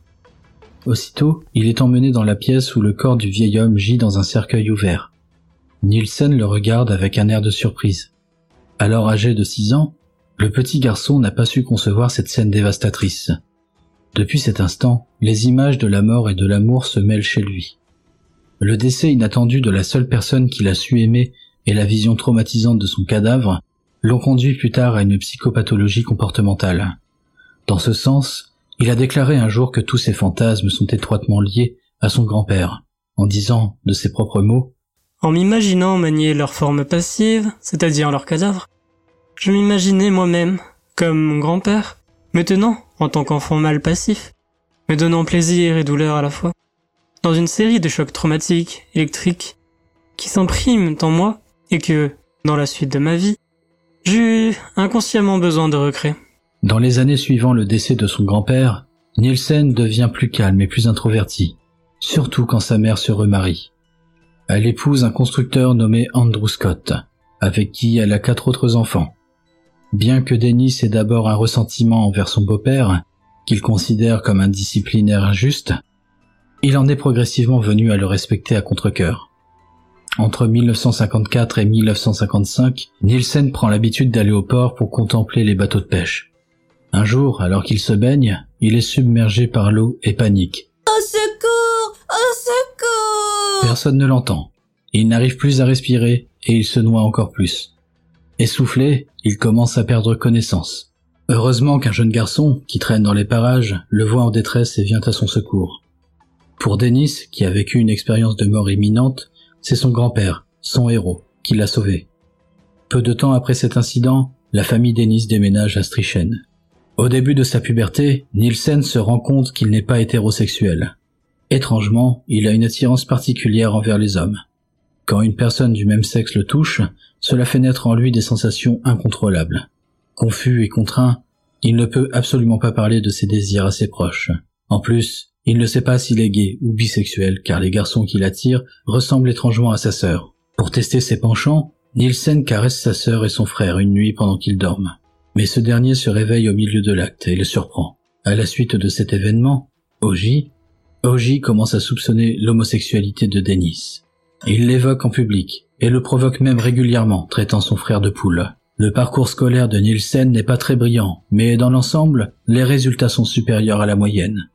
Aussitôt, il est emmené dans la pièce où le corps du vieil homme gît dans un cercueil ouvert. Nielsen le regarde avec un air de surprise. Alors âgé de six ans, le petit garçon n'a pas su concevoir cette scène dévastatrice. Depuis cet instant, les images de la mort et de l'amour se mêlent chez lui. Le décès inattendu de la seule personne qu'il a su aimer et la vision traumatisante de son cadavre l'ont conduit plus tard à une psychopathologie comportementale. Dans ce sens, il a déclaré un jour que tous ses fantasmes sont étroitement liés à son grand-père, en disant, de ses propres mots, « En m'imaginant manier leur forme passive, c'est-à-dire leur cadavre, je m'imaginais moi-même, comme mon grand-père, me tenant en tant qu'enfant mâle passif, me donnant plaisir et douleur à la fois, dans une série de chocs traumatiques, électriques, qui s'impriment en moi et que, dans la suite de ma vie, j'ai eu inconsciemment besoin de recréer. » Dans les années suivant le décès de son grand-père, Nielsen devient plus calme et plus introverti, surtout quand sa mère se remarie. Elle épouse un constructeur nommé Andrew Scott, avec qui elle a quatre autres enfants. Bien que Dennis ait d'abord un ressentiment envers son beau-père, qu'il considère comme un disciplinaire injuste, il en est progressivement venu à le respecter à contre-cœur. Entre mille neuf cent cinquante-quatre et mille neuf cent cinquante-cinq, Nielsen prend l'habitude d'aller au port pour contempler les bateaux de pêche. Un jour, alors qu'il se baigne, il est submergé par l'eau et panique. « Au secours ! Personne ne l'entend. Il n'arrive plus à respirer et il se noie encore plus. Essoufflé, il commence à perdre connaissance. Heureusement qu'un jeune garçon, qui traîne dans les parages, le voit en détresse et vient à son secours. Pour Dennis, qui a vécu une expérience de mort imminente, c'est son grand-père, son héros, qui l'a sauvé. Peu de temps après cet incident, la famille Dennis déménage à Strichen. Au début de sa puberté, Nielsen se rend compte qu'il n'est pas hétérosexuel. Étrangement, il a une attirance particulière envers les hommes. Quand une personne du même sexe le touche, cela fait naître en lui des sensations incontrôlables. Confus et contraint, il ne peut absolument pas parler de ses désirs à ses proches. En plus, il ne sait pas s'il est gay ou bisexuel car les garçons qui l'attirent ressemblent étrangement à sa sœur. Pour tester ses penchants, Nielsen caresse sa sœur et son frère une nuit pendant qu'ils dorment. Mais ce dernier se réveille au milieu de l'acte et le surprend. À la suite de cet événement, Oji, Oji commence à soupçonner l'homosexualité de Dennis. Il l'évoque en public et le provoque même régulièrement, traitant son frère de poule. Le parcours scolaire de Nielsen n'est pas très brillant, mais dans l'ensemble, les résultats sont supérieurs à la moyenne.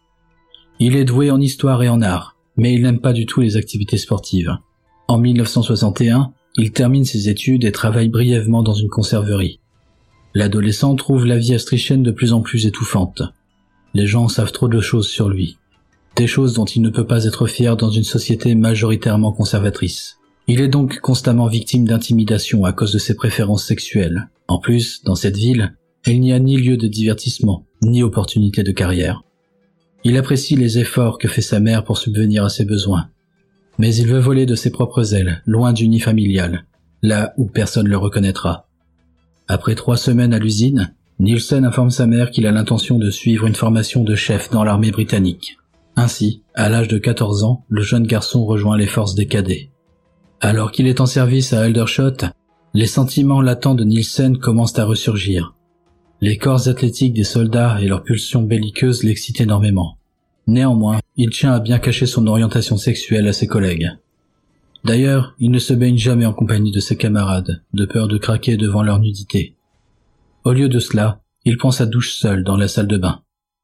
Il est doué en histoire et en art, mais il n'aime pas du tout les activités sportives. En mille neuf cent soixante et un, il termine ses études et travaille brièvement dans une conserverie. L'adolescent trouve la vie à Strichen de plus en plus étouffante. Les gens savent trop de choses sur lui. Des choses dont il ne peut pas être fier dans une société majoritairement conservatrice. Il est donc constamment victime d'intimidation à cause de ses préférences sexuelles. En plus, dans cette ville, il n'y a ni lieu de divertissement, ni opportunité de carrière. Il apprécie les efforts que fait sa mère pour subvenir à ses besoins. Mais il veut voler de ses propres ailes, loin du nid familial, là où personne le reconnaîtra. Après trois semaines à l'usine, Nielsen informe sa mère qu'il a l'intention de suivre une formation de chef dans l'armée britannique. Ainsi, à l'âge de quatorze ans, le jeune garçon rejoint les forces des cadets. Alors qu'il est en service à Aldershot, les sentiments latents de Nielsen commencent à ressurgir. Les corps athlétiques des soldats et leurs pulsions belliqueuses l'excitent énormément. Néanmoins, il tient à bien cacher son orientation sexuelle à ses collègues. D'ailleurs, il ne se baigne jamais en compagnie de ses camarades, de peur de craquer devant leur nudité. Au lieu de cela, il prend sa douche seul dans la salle de bain.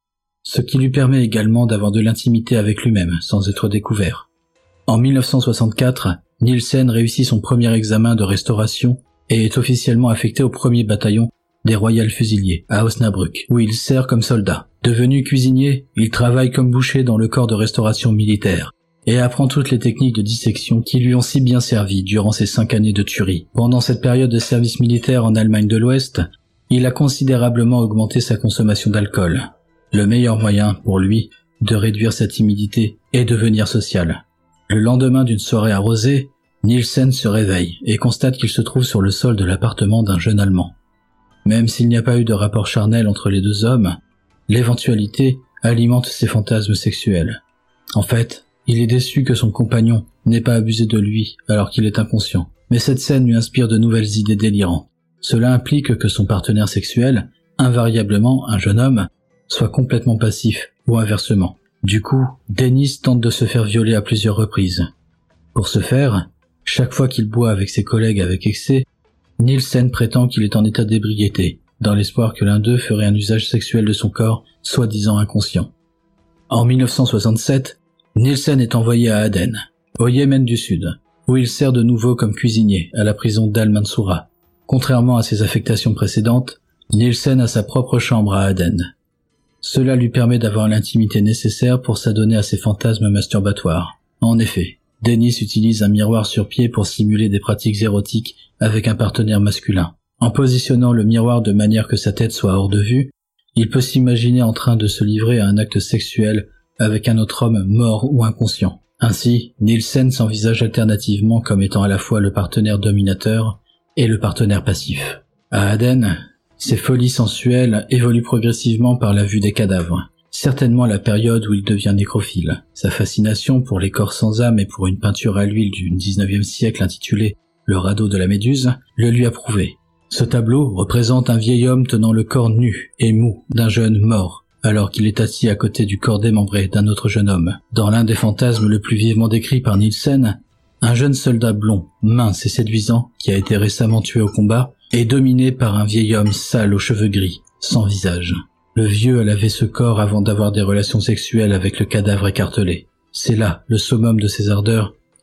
Ce qui lui permet également d'avoir de l'intimité avec lui-même, sans être découvert. En mille neuf cent soixante-quatre, Nielsen réussit son premier examen de restauration et est officiellement affecté au premier bataillon des Royal Fusiliers, à Osnabrück, où il sert comme soldat. Devenu cuisinier, il travaille comme boucher dans le corps de restauration militaire et apprend toutes les techniques de dissection qui lui ont si bien servi durant ses cinq années de tuerie. Pendant cette période de service militaire en Allemagne de l'Ouest, il a considérablement augmenté sa consommation d'alcool. Le meilleur moyen, pour lui, de réduire sa timidité est devenir social. Le lendemain d'une soirée arrosée, Nielsen se réveille et constate qu'il se trouve sur le sol de l'appartement d'un jeune Allemand. Même s'il n'y a pas eu de rapport charnel entre les deux hommes, l'éventualité alimente ses fantasmes sexuels. En fait, il est déçu que son compagnon n'ait pas abusé de lui alors qu'il est inconscient. Mais cette scène lui inspire de nouvelles idées délirantes. Cela implique que son partenaire sexuel, invariablement un jeune homme, soit complètement passif ou inversement. Du coup, Dennis tente de se faire violer à plusieurs reprises. Pour ce faire, chaque fois qu'il boit avec ses collègues avec excès, Nielsen prétend qu'il est en état d'ébriété, dans l'espoir que l'un d'eux ferait un usage sexuel de son corps, soi-disant inconscient. En mille neuf cent soixante-sept, Nielsen est envoyé à Aden, au Yémen du Sud, où il sert de nouveau comme cuisinier à la prison d'Al-Mansoura. Contrairement à ses affectations précédentes, Nielsen a sa propre chambre à Aden. Cela lui permet d'avoir l'intimité nécessaire pour s'adonner à ses fantasmes masturbatoires. En effet, Dennis utilise un miroir sur pied pour simuler des pratiques érotiques avec un partenaire masculin. En positionnant le miroir de manière que sa tête soit hors de vue, il peut s'imaginer en train de se livrer à un acte sexuel avec un autre homme mort ou inconscient. Ainsi, Nielsen s'envisage alternativement comme étant à la fois le partenaire dominateur et le partenaire passif. À Aden, ses folies sensuelles évoluent progressivement par la vue des cadavres. Certainement la période où il devient nécrophile. Sa fascination pour les corps sans âme et pour une peinture à l'huile du dix-neuvième siècle intitulée « Le radeau de la Méduse » le lui a prouvé. Ce tableau représente un vieil homme tenant le corps nu et mou d'un jeune mort, alors qu'il est assis à côté du corps démembré d'un autre jeune homme. Dans l'un des fantasmes le plus vivement décrit par Nielsen, un jeune soldat blond, mince et séduisant, qui a été récemment tué au combat, est dominé par un vieil homme sale aux cheveux gris, sans visage. Le vieux a lavé ce corps avant d'avoir des relations sexuelles avec le cadavre écartelé. C'est là le summum de ses ardeurs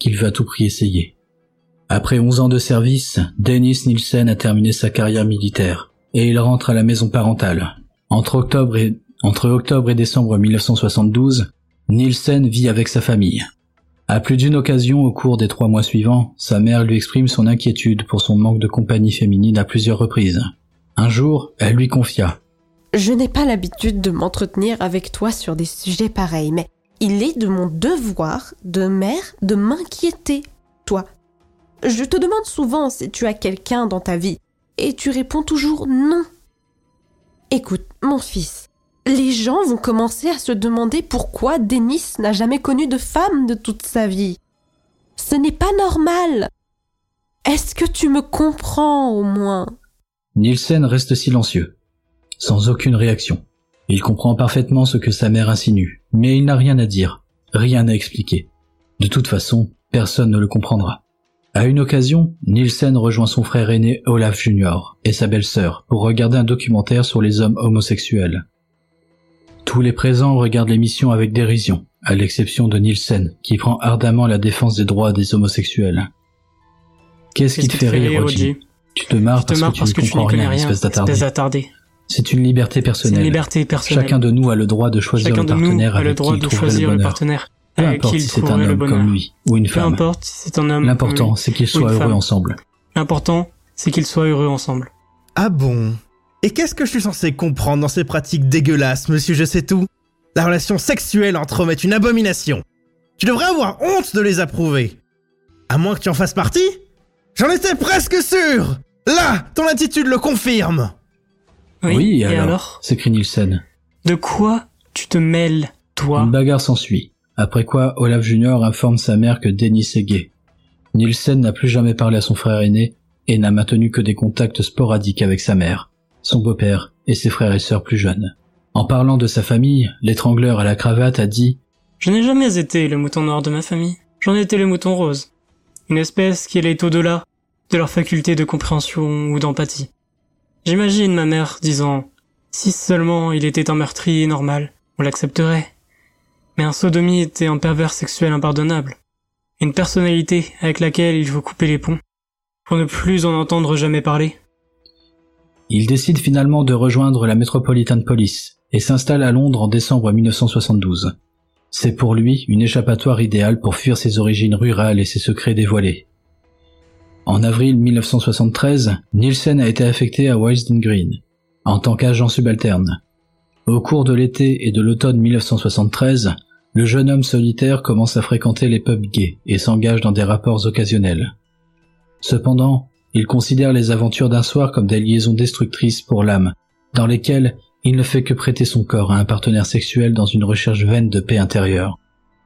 qu'il veut à tout prix essayer. Après onze ans de service, Dennis Nielsen a terminé sa carrière militaire et il rentre à la maison parentale. Entre octobre et, entre octobre et décembre mille neuf cent soixante-douze, Nielsen vit avec sa famille. À plus d'une occasion au cours des trois mois suivants, sa mère lui exprime son inquiétude pour son manque de compagnie féminine à plusieurs reprises. Un jour, elle lui confia « Je n'ai pas l'habitude de m'entretenir avec toi sur des sujets pareils, mais il est de mon devoir de mère de m'inquiéter, toi. Je te demande souvent si tu as quelqu'un dans ta vie, et tu réponds toujours non. Écoute, mon fils, les gens vont commencer à se demander pourquoi Dennis n'a jamais connu de femme de toute sa vie. Ce n'est pas normal. Est-ce que tu me comprends au moins ?» Nielsen reste silencieux, sans aucune réaction. Il comprend parfaitement ce que sa mère insinue, mais il n'a rien à dire, rien à expliquer. De toute façon, personne ne le comprendra. À une occasion, Nielsen rejoint son frère aîné Olaf junior et sa belle-sœur pour regarder un documentaire sur les hommes homosexuels. Tous les présents regardent l'émission avec dérision, à l'exception de Nielsen, qui prend ardemment la défense des droits des homosexuels. Qu'est-ce qui te fait rire, Roger ? Tu te marres parce, parce que tu ne comprends rien, rien, espèce d'attardé. C'est une liberté personnelle. C'est une liberté personnelle. Chacun de nous a le droit de choisir Chacun le partenaire avec qui il trouverait le bonheur. Peu importe si c'est un homme comme lui ou une femme. Peu importe si c'est un homme. L'important, c'est qu'ils soient heureux ensemble. L'important, c'est qu'ils soient heureux ensemble. Ah bon ? Et qu'est-ce que je suis censé comprendre dans ces pratiques dégueulasses, monsieur je sais tout ? La relation sexuelle entre hommes est une abomination. Tu devrais avoir honte de les approuver. À moins que tu en fasses partie ? J'en étais presque sûr ! Là, ton attitude le confirme. Oui, oui et alors, alors s'écrie Nielsen. De quoi tu te mêles, toi ? Une bagarre s'ensuit, après quoi Olaf junior informe sa mère que Dennis est gay. Nielsen n'a plus jamais parlé à son frère aîné et n'a maintenu que des contacts sporadiques avec sa mère, son beau-père et ses frères et sœurs plus jeunes. En parlant de sa famille, l'étrangleur à la cravate a dit « Je n'ai jamais été le mouton noir de ma famille, j'en étais le mouton rose. Une espèce qui est au-delà de leur faculté de compréhension ou d'empathie. J'imagine ma mère disant « Si seulement il était un meurtrier normal, on l'accepterait. Mais un sodomie était un pervers sexuel impardonnable. Une personnalité avec laquelle il faut couper les ponts, pour ne plus en entendre jamais parler. » Il décide finalement de rejoindre la Metropolitan Police et s'installe à Londres en décembre mille neuf cent soixante-douze. C'est pour lui une échappatoire idéale pour fuir ses origines rurales et ses secrets dévoilés. En avril mille neuf cent soixante-treize, Nielsen a été affecté à Willesden Green, en tant qu'agent subalterne. Au cours de l'été et de l'automne mille neuf cent soixante-treize, le jeune homme solitaire commence à fréquenter les pubs gays et s'engage dans des rapports occasionnels. Cependant, il considère les aventures d'un soir comme des liaisons destructrices pour l'âme, dans lesquelles il ne fait que prêter son corps à un partenaire sexuel dans une recherche vaine de paix intérieure.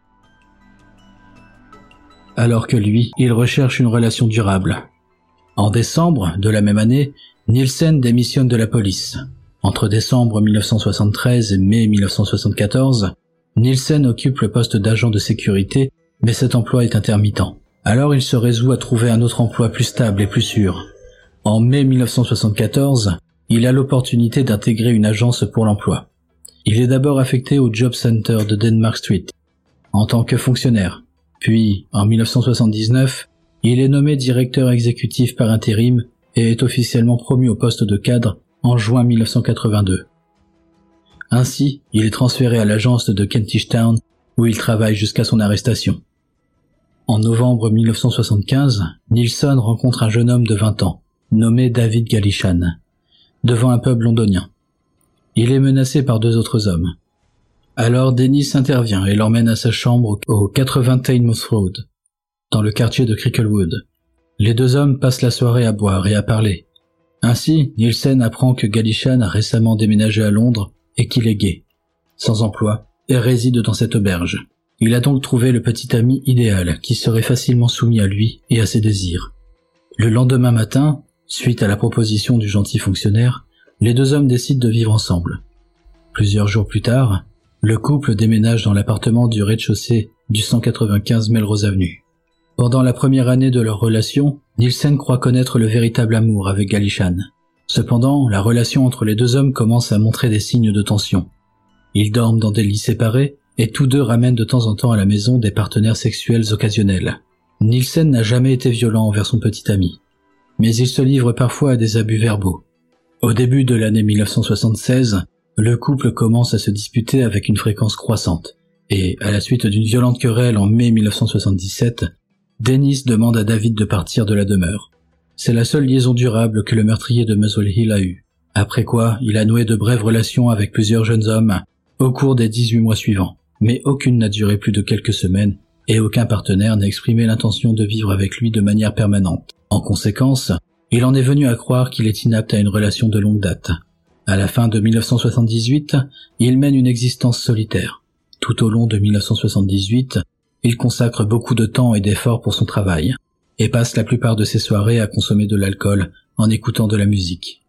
Alors que lui, il recherche une relation durable. En décembre de la même année, Nielsen démissionne de la police. Entre décembre mille neuf cent soixante-treize et mai mille neuf cent soixante-quatorze, Nielsen occupe le poste d'agent de sécurité, mais cet emploi est intermittent. Alors il se résout à trouver un autre emploi plus stable et plus sûr. En mai mille neuf cent soixante-quatorze, il a l'opportunité d'intégrer une agence pour l'emploi. Il est d'abord affecté au Job Center de Denmark Street, en tant que fonctionnaire. Puis, en mille neuf cent soixante-dix-neuf, il est nommé directeur exécutif par intérim et est officiellement promu au poste de cadre en juin mille neuf cent quatre-vingt-deux. Ainsi, il est transféré à l'agence de Kentish Town, où il travaille jusqu'à son arrestation. En novembre mille neuf cent soixante-quinze, Nielsen rencontre un jeune homme de vingt ans, nommé David Galichan, devant un pub londonien. Il est menacé par deux autres hommes. Alors Dennis intervient et l'emmène à sa chambre au quatre-vingts Teignmouth Road, dans le quartier de Cricklewood. Les deux hommes passent la soirée à boire et à parler. Ainsi, Nielsen apprend que Galichan a récemment déménagé à Londres et qu'il est gay, sans emploi, et réside dans cette auberge. Il a donc trouvé le petit ami idéal qui serait facilement soumis à lui et à ses désirs. Le lendemain matin, suite à la proposition du gentil fonctionnaire, les deux hommes décident de vivre ensemble. Plusieurs jours plus tard, le couple déménage dans l'appartement du rez-de-chaussée du cent quatre-vingt-quinze Melrose Avenue. Pendant la première année de leur relation, Nielsen croit connaître le véritable amour avec Galichan. Cependant, la relation entre les deux hommes commence à montrer des signes de tension. Ils dorment dans des lits séparés et tous deux ramènent de temps en temps à la maison des partenaires sexuels occasionnels. Nielsen n'a jamais été violent envers son petit ami, mais il se livre parfois à des abus verbaux. Au début de l'année mille neuf cent soixante-seize, le couple commence à se disputer avec une fréquence croissante, et à la suite d'une violente querelle en mai mille neuf cent soixante-dix-sept, Dennis demande à David de partir de la demeure. C'est la seule liaison durable que le meurtrier de Muswell Hill a eue, après quoi il a noué de brèves relations avec plusieurs jeunes hommes au cours des dix-huit mois suivants, mais aucune n'a duré plus de quelques semaines, et aucun partenaire n'a exprimé l'intention de vivre avec lui de manière permanente. En conséquence, il en est venu à croire qu'il est inapte à une relation de longue date. À la fin de mille neuf cent soixante-dix-huit, il mène une existence solitaire. Tout au long de mille neuf cent soixante-dix-huit, il consacre beaucoup de temps et d'efforts pour son travail, et passe la plupart de ses soirées à consommer de l'alcool en écoutant de la musique.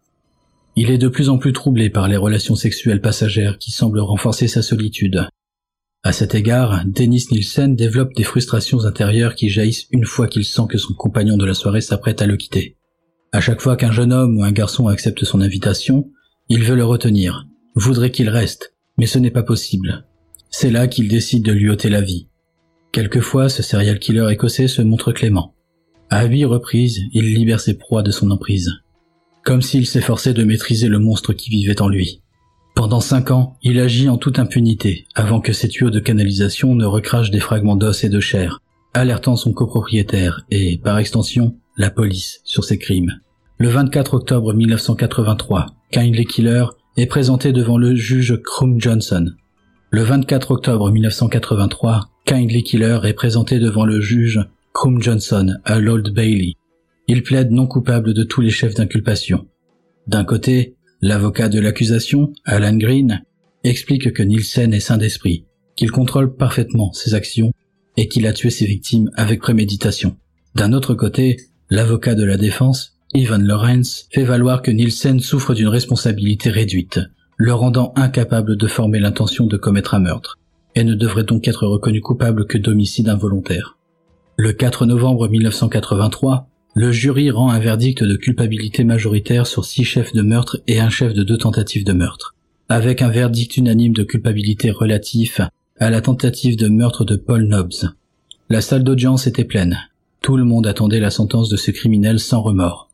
Il est de plus en plus troublé par les relations sexuelles passagères qui semblent renforcer sa solitude. À cet égard, Dennis Nielsen développe des frustrations intérieures qui jaillissent une fois qu'il sent que son compagnon de la soirée s'apprête à le quitter. À chaque fois qu'un jeune homme ou un garçon accepte son invitation, il veut le retenir, voudrait qu'il reste, mais ce n'est pas possible. C'est là qu'il décide de lui ôter la vie. Quelquefois, ce serial killer écossais se montre clément. À huit reprises, il libère ses proies de son emprise. Comme s'il s'efforçait de maîtriser le monstre qui vivait en lui. Pendant cinq ans, il agit en toute impunité, avant que ses tuyaux de canalisation ne recrachent des fragments d'os et de chair, alertant son copropriétaire et, par extension, la police sur ses crimes. Le vingt-quatre octobre mille neuf cent quatre-vingt-trois, Kindly Killer est présenté devant le juge Crum Johnson. Le vingt-quatre octobre mille neuf cent quatre-vingt-trois, Kindly Killer est présenté devant le juge Crum Johnson à l'Old Bailey. Il plaide non coupable de tous les chefs d'inculpation. D'un côté, l'avocat de l'accusation, Alan Green, explique que Nielsen est sain d'esprit, qu'il contrôle parfaitement ses actions et qu'il a tué ses victimes avec préméditation. D'un autre côté, l'avocat de la défense, Ivan Lawrence, fait valoir que Nielsen souffre d'une responsabilité réduite, le rendant incapable de former l'intention de commettre un meurtre, et ne devrait donc être reconnu coupable que d'homicide involontaire. Le quatre novembre mille neuf cent quatre-vingt-trois, le jury rend un verdict de culpabilité majoritaire sur six chefs de meurtre et un chef de deux tentatives de meurtre, avec un verdict unanime de culpabilité relatif à la tentative de meurtre de Paul Nobbs. La salle d'audience était pleine. Tout le monde attendait la sentence de ce criminel sans remords.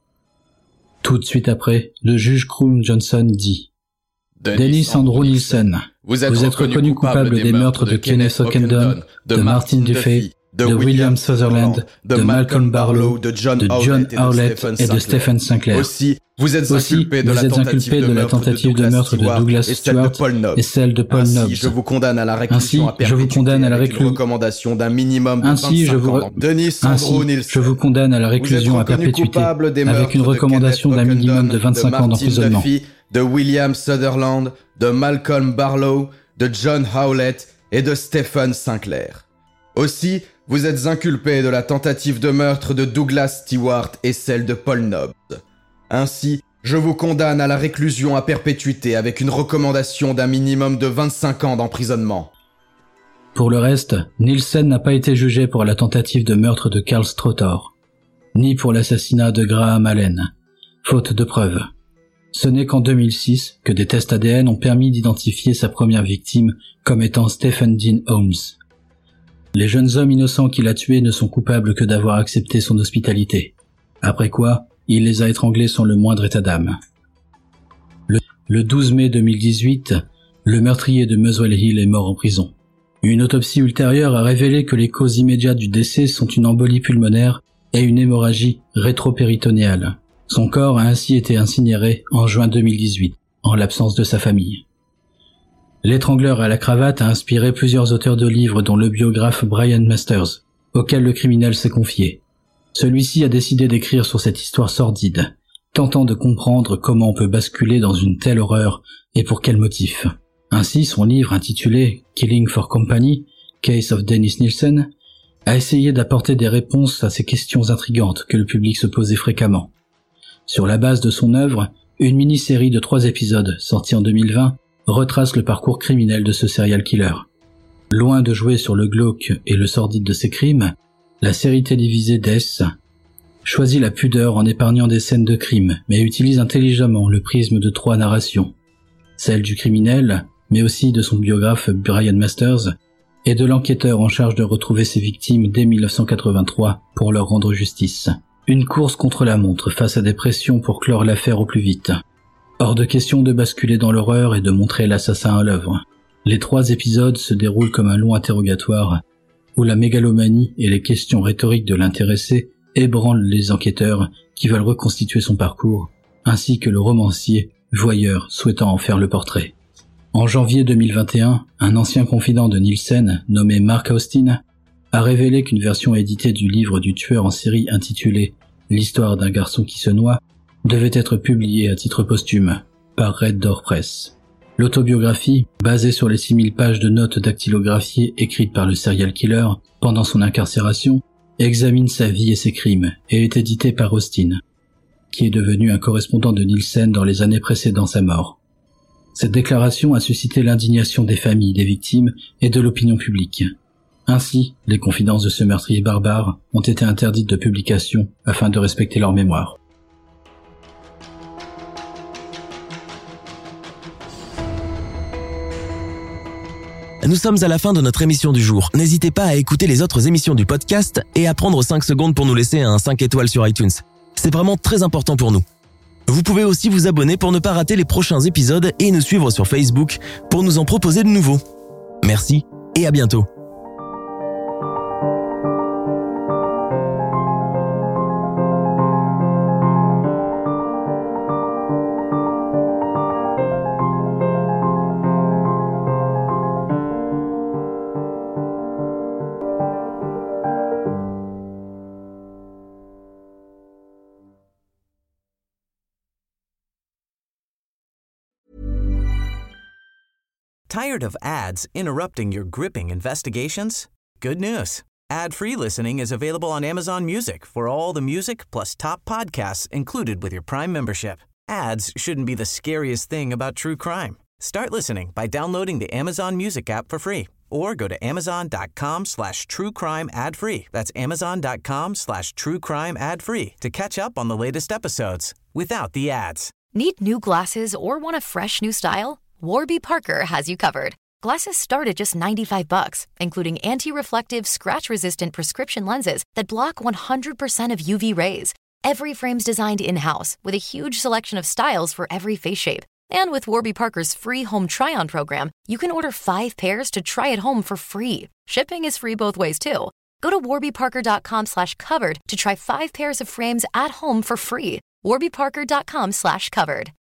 Tout de suite après, le juge Crum Johnson dit « Dennis Andrew Nielsen, vous êtes, vous êtes reconnu coupable des meurtres de Kenneth Ockendon, de Martin Duffy, de William Sutherland, de Malcolm Barlow, de John Howlett et de Stephen Sinclair. Aussi, vous êtes inculpé de la tentative de meurtre de Douglas Stewart et celle de Paul Nobbs. Ainsi, je vous condamne à la réclusion à perpétuité avec une recommandation d'un minimum de vingt-cinq ans. Dennis Andrew Nielsen, je vous condamne à la réclusion à perpétuité avec une recommandation d'un minimum de vingt-cinq ans d'emprisonnement. De William Sutherland, de Malcolm Barlow, de John Howlett et de Stephen Sinclair. Aussi, vous êtes inculpé de la tentative de meurtre de Douglas Stewart et celle de Paul Nobbs. Ainsi, je vous condamne à la réclusion à perpétuité avec une recommandation d'un minimum de vingt-cinq ans d'emprisonnement. Pour le reste, Nielsen n'a pas été jugé pour la tentative de meurtre de Carl Strother, ni pour l'assassinat de Graham Allen, faute de preuves. Ce n'est qu'en deux mille six que des tests A D N ont permis d'identifier sa première victime comme étant Stephen Dean Holmes. Les jeunes hommes innocents qu'il a tués ne sont coupables que d'avoir accepté son hospitalité. Après quoi, il les a étranglés sans le moindre état d'âme. Le, le douze mai deux mille dix-huit, le meurtrier de Muswell Hill est mort en prison. Une autopsie ultérieure a révélé que les causes immédiates du décès sont une embolie pulmonaire et une hémorragie rétropéritonéale. Son corps a ainsi été incinéré en juin deux mille dix-huit, en l'absence de sa famille. L'étrangleur à la cravate a inspiré plusieurs auteurs de livres dont le biographe Brian Masters, auquel le criminel s'est confié. Celui-ci a décidé d'écrire sur cette histoire sordide, tentant de comprendre comment on peut basculer dans une telle horreur et pour quel motif. Ainsi, son livre intitulé « Killing for Company, Case of Dennis Nielsen » a essayé d'apporter des réponses à ces questions intrigantes que le public se posait fréquemment. Sur la base de son œuvre, une mini-série de trois épisodes, sortie en deux mille vingt, retrace le parcours criminel de ce serial killer. Loin de jouer sur le glauque et le sordide de ses crimes, la série télévisée Death choisit la pudeur en épargnant des scènes de crime, mais utilise intelligemment le prisme de trois narrations. Celle du criminel, mais aussi de son biographe Brian Masters, et de l'enquêteur en charge de retrouver ses victimes dès mille neuf cent quatre-vingt-trois pour leur rendre justice. Une course contre la montre face à des pressions pour clore l'affaire au plus vite. Hors de question de basculer dans l'horreur et de montrer l'assassin à l'œuvre. Les trois épisodes se déroulent comme un long interrogatoire où la mégalomanie et les questions rhétoriques de l'intéressé ébranlent les enquêteurs qui veulent reconstituer son parcours, ainsi que le romancier, voyeur souhaitant en faire le portrait. En janvier deux mille vingt et un, un ancien confident de Nielsen, nommé Mark Austin, a révélé qu'une version éditée du livre du tueur en série intitulé « L'histoire d'un garçon qui se noie » devait être publiée à titre posthume par Red Door Press. L'autobiographie, basée sur les six mille pages de notes dactylographiées écrites par le serial killer pendant son incarcération, examine sa vie et ses crimes et est éditée par Austin, qui est devenu un correspondant de Nielsen dans les années précédant sa mort. Cette déclaration a suscité l'indignation des familles des victimes et de l'opinion publique. Ainsi, les confidences de ce meurtrier barbare ont été interdites de publication afin de respecter leur mémoire. Nous sommes à la fin de notre émission du jour. N'hésitez pas à écouter les autres émissions du podcast et à prendre cinq secondes pour nous laisser un cinq étoiles sur iTunes. C'est vraiment très important pour nous. Vous pouvez aussi vous abonner pour ne pas rater les prochains épisodes et nous suivre sur Facebook pour nous en proposer de nouveaux. Merci et à bientôt. Tired of ads interrupting your gripping investigations? Good news. Ad-free listening is available on Amazon Music for all the music plus top podcasts included with your Prime membership. Ads shouldn't be the scariest thing about true crime. Start listening by downloading the Amazon Music app for free or go to amazon.com slash true crime ad free. That's amazon.com slash true crime ad free to catch up on the latest episodes without the ads. Need new glasses or want a fresh new style? Warby Parker has you covered. Glasses start at just ninety-five bucks, including anti-reflective, scratch-resistant prescription lenses that block one hundred percent of U V rays. Every frame's designed in-house with a huge selection of styles for every face shape. And with Warby Parker's free home try-on program, you can order five pairs to try at home for free. Shipping is free both ways, too. Go to warbyparker.com slash covered to try five pairs of frames at home for free. warbyparker.com slash covered.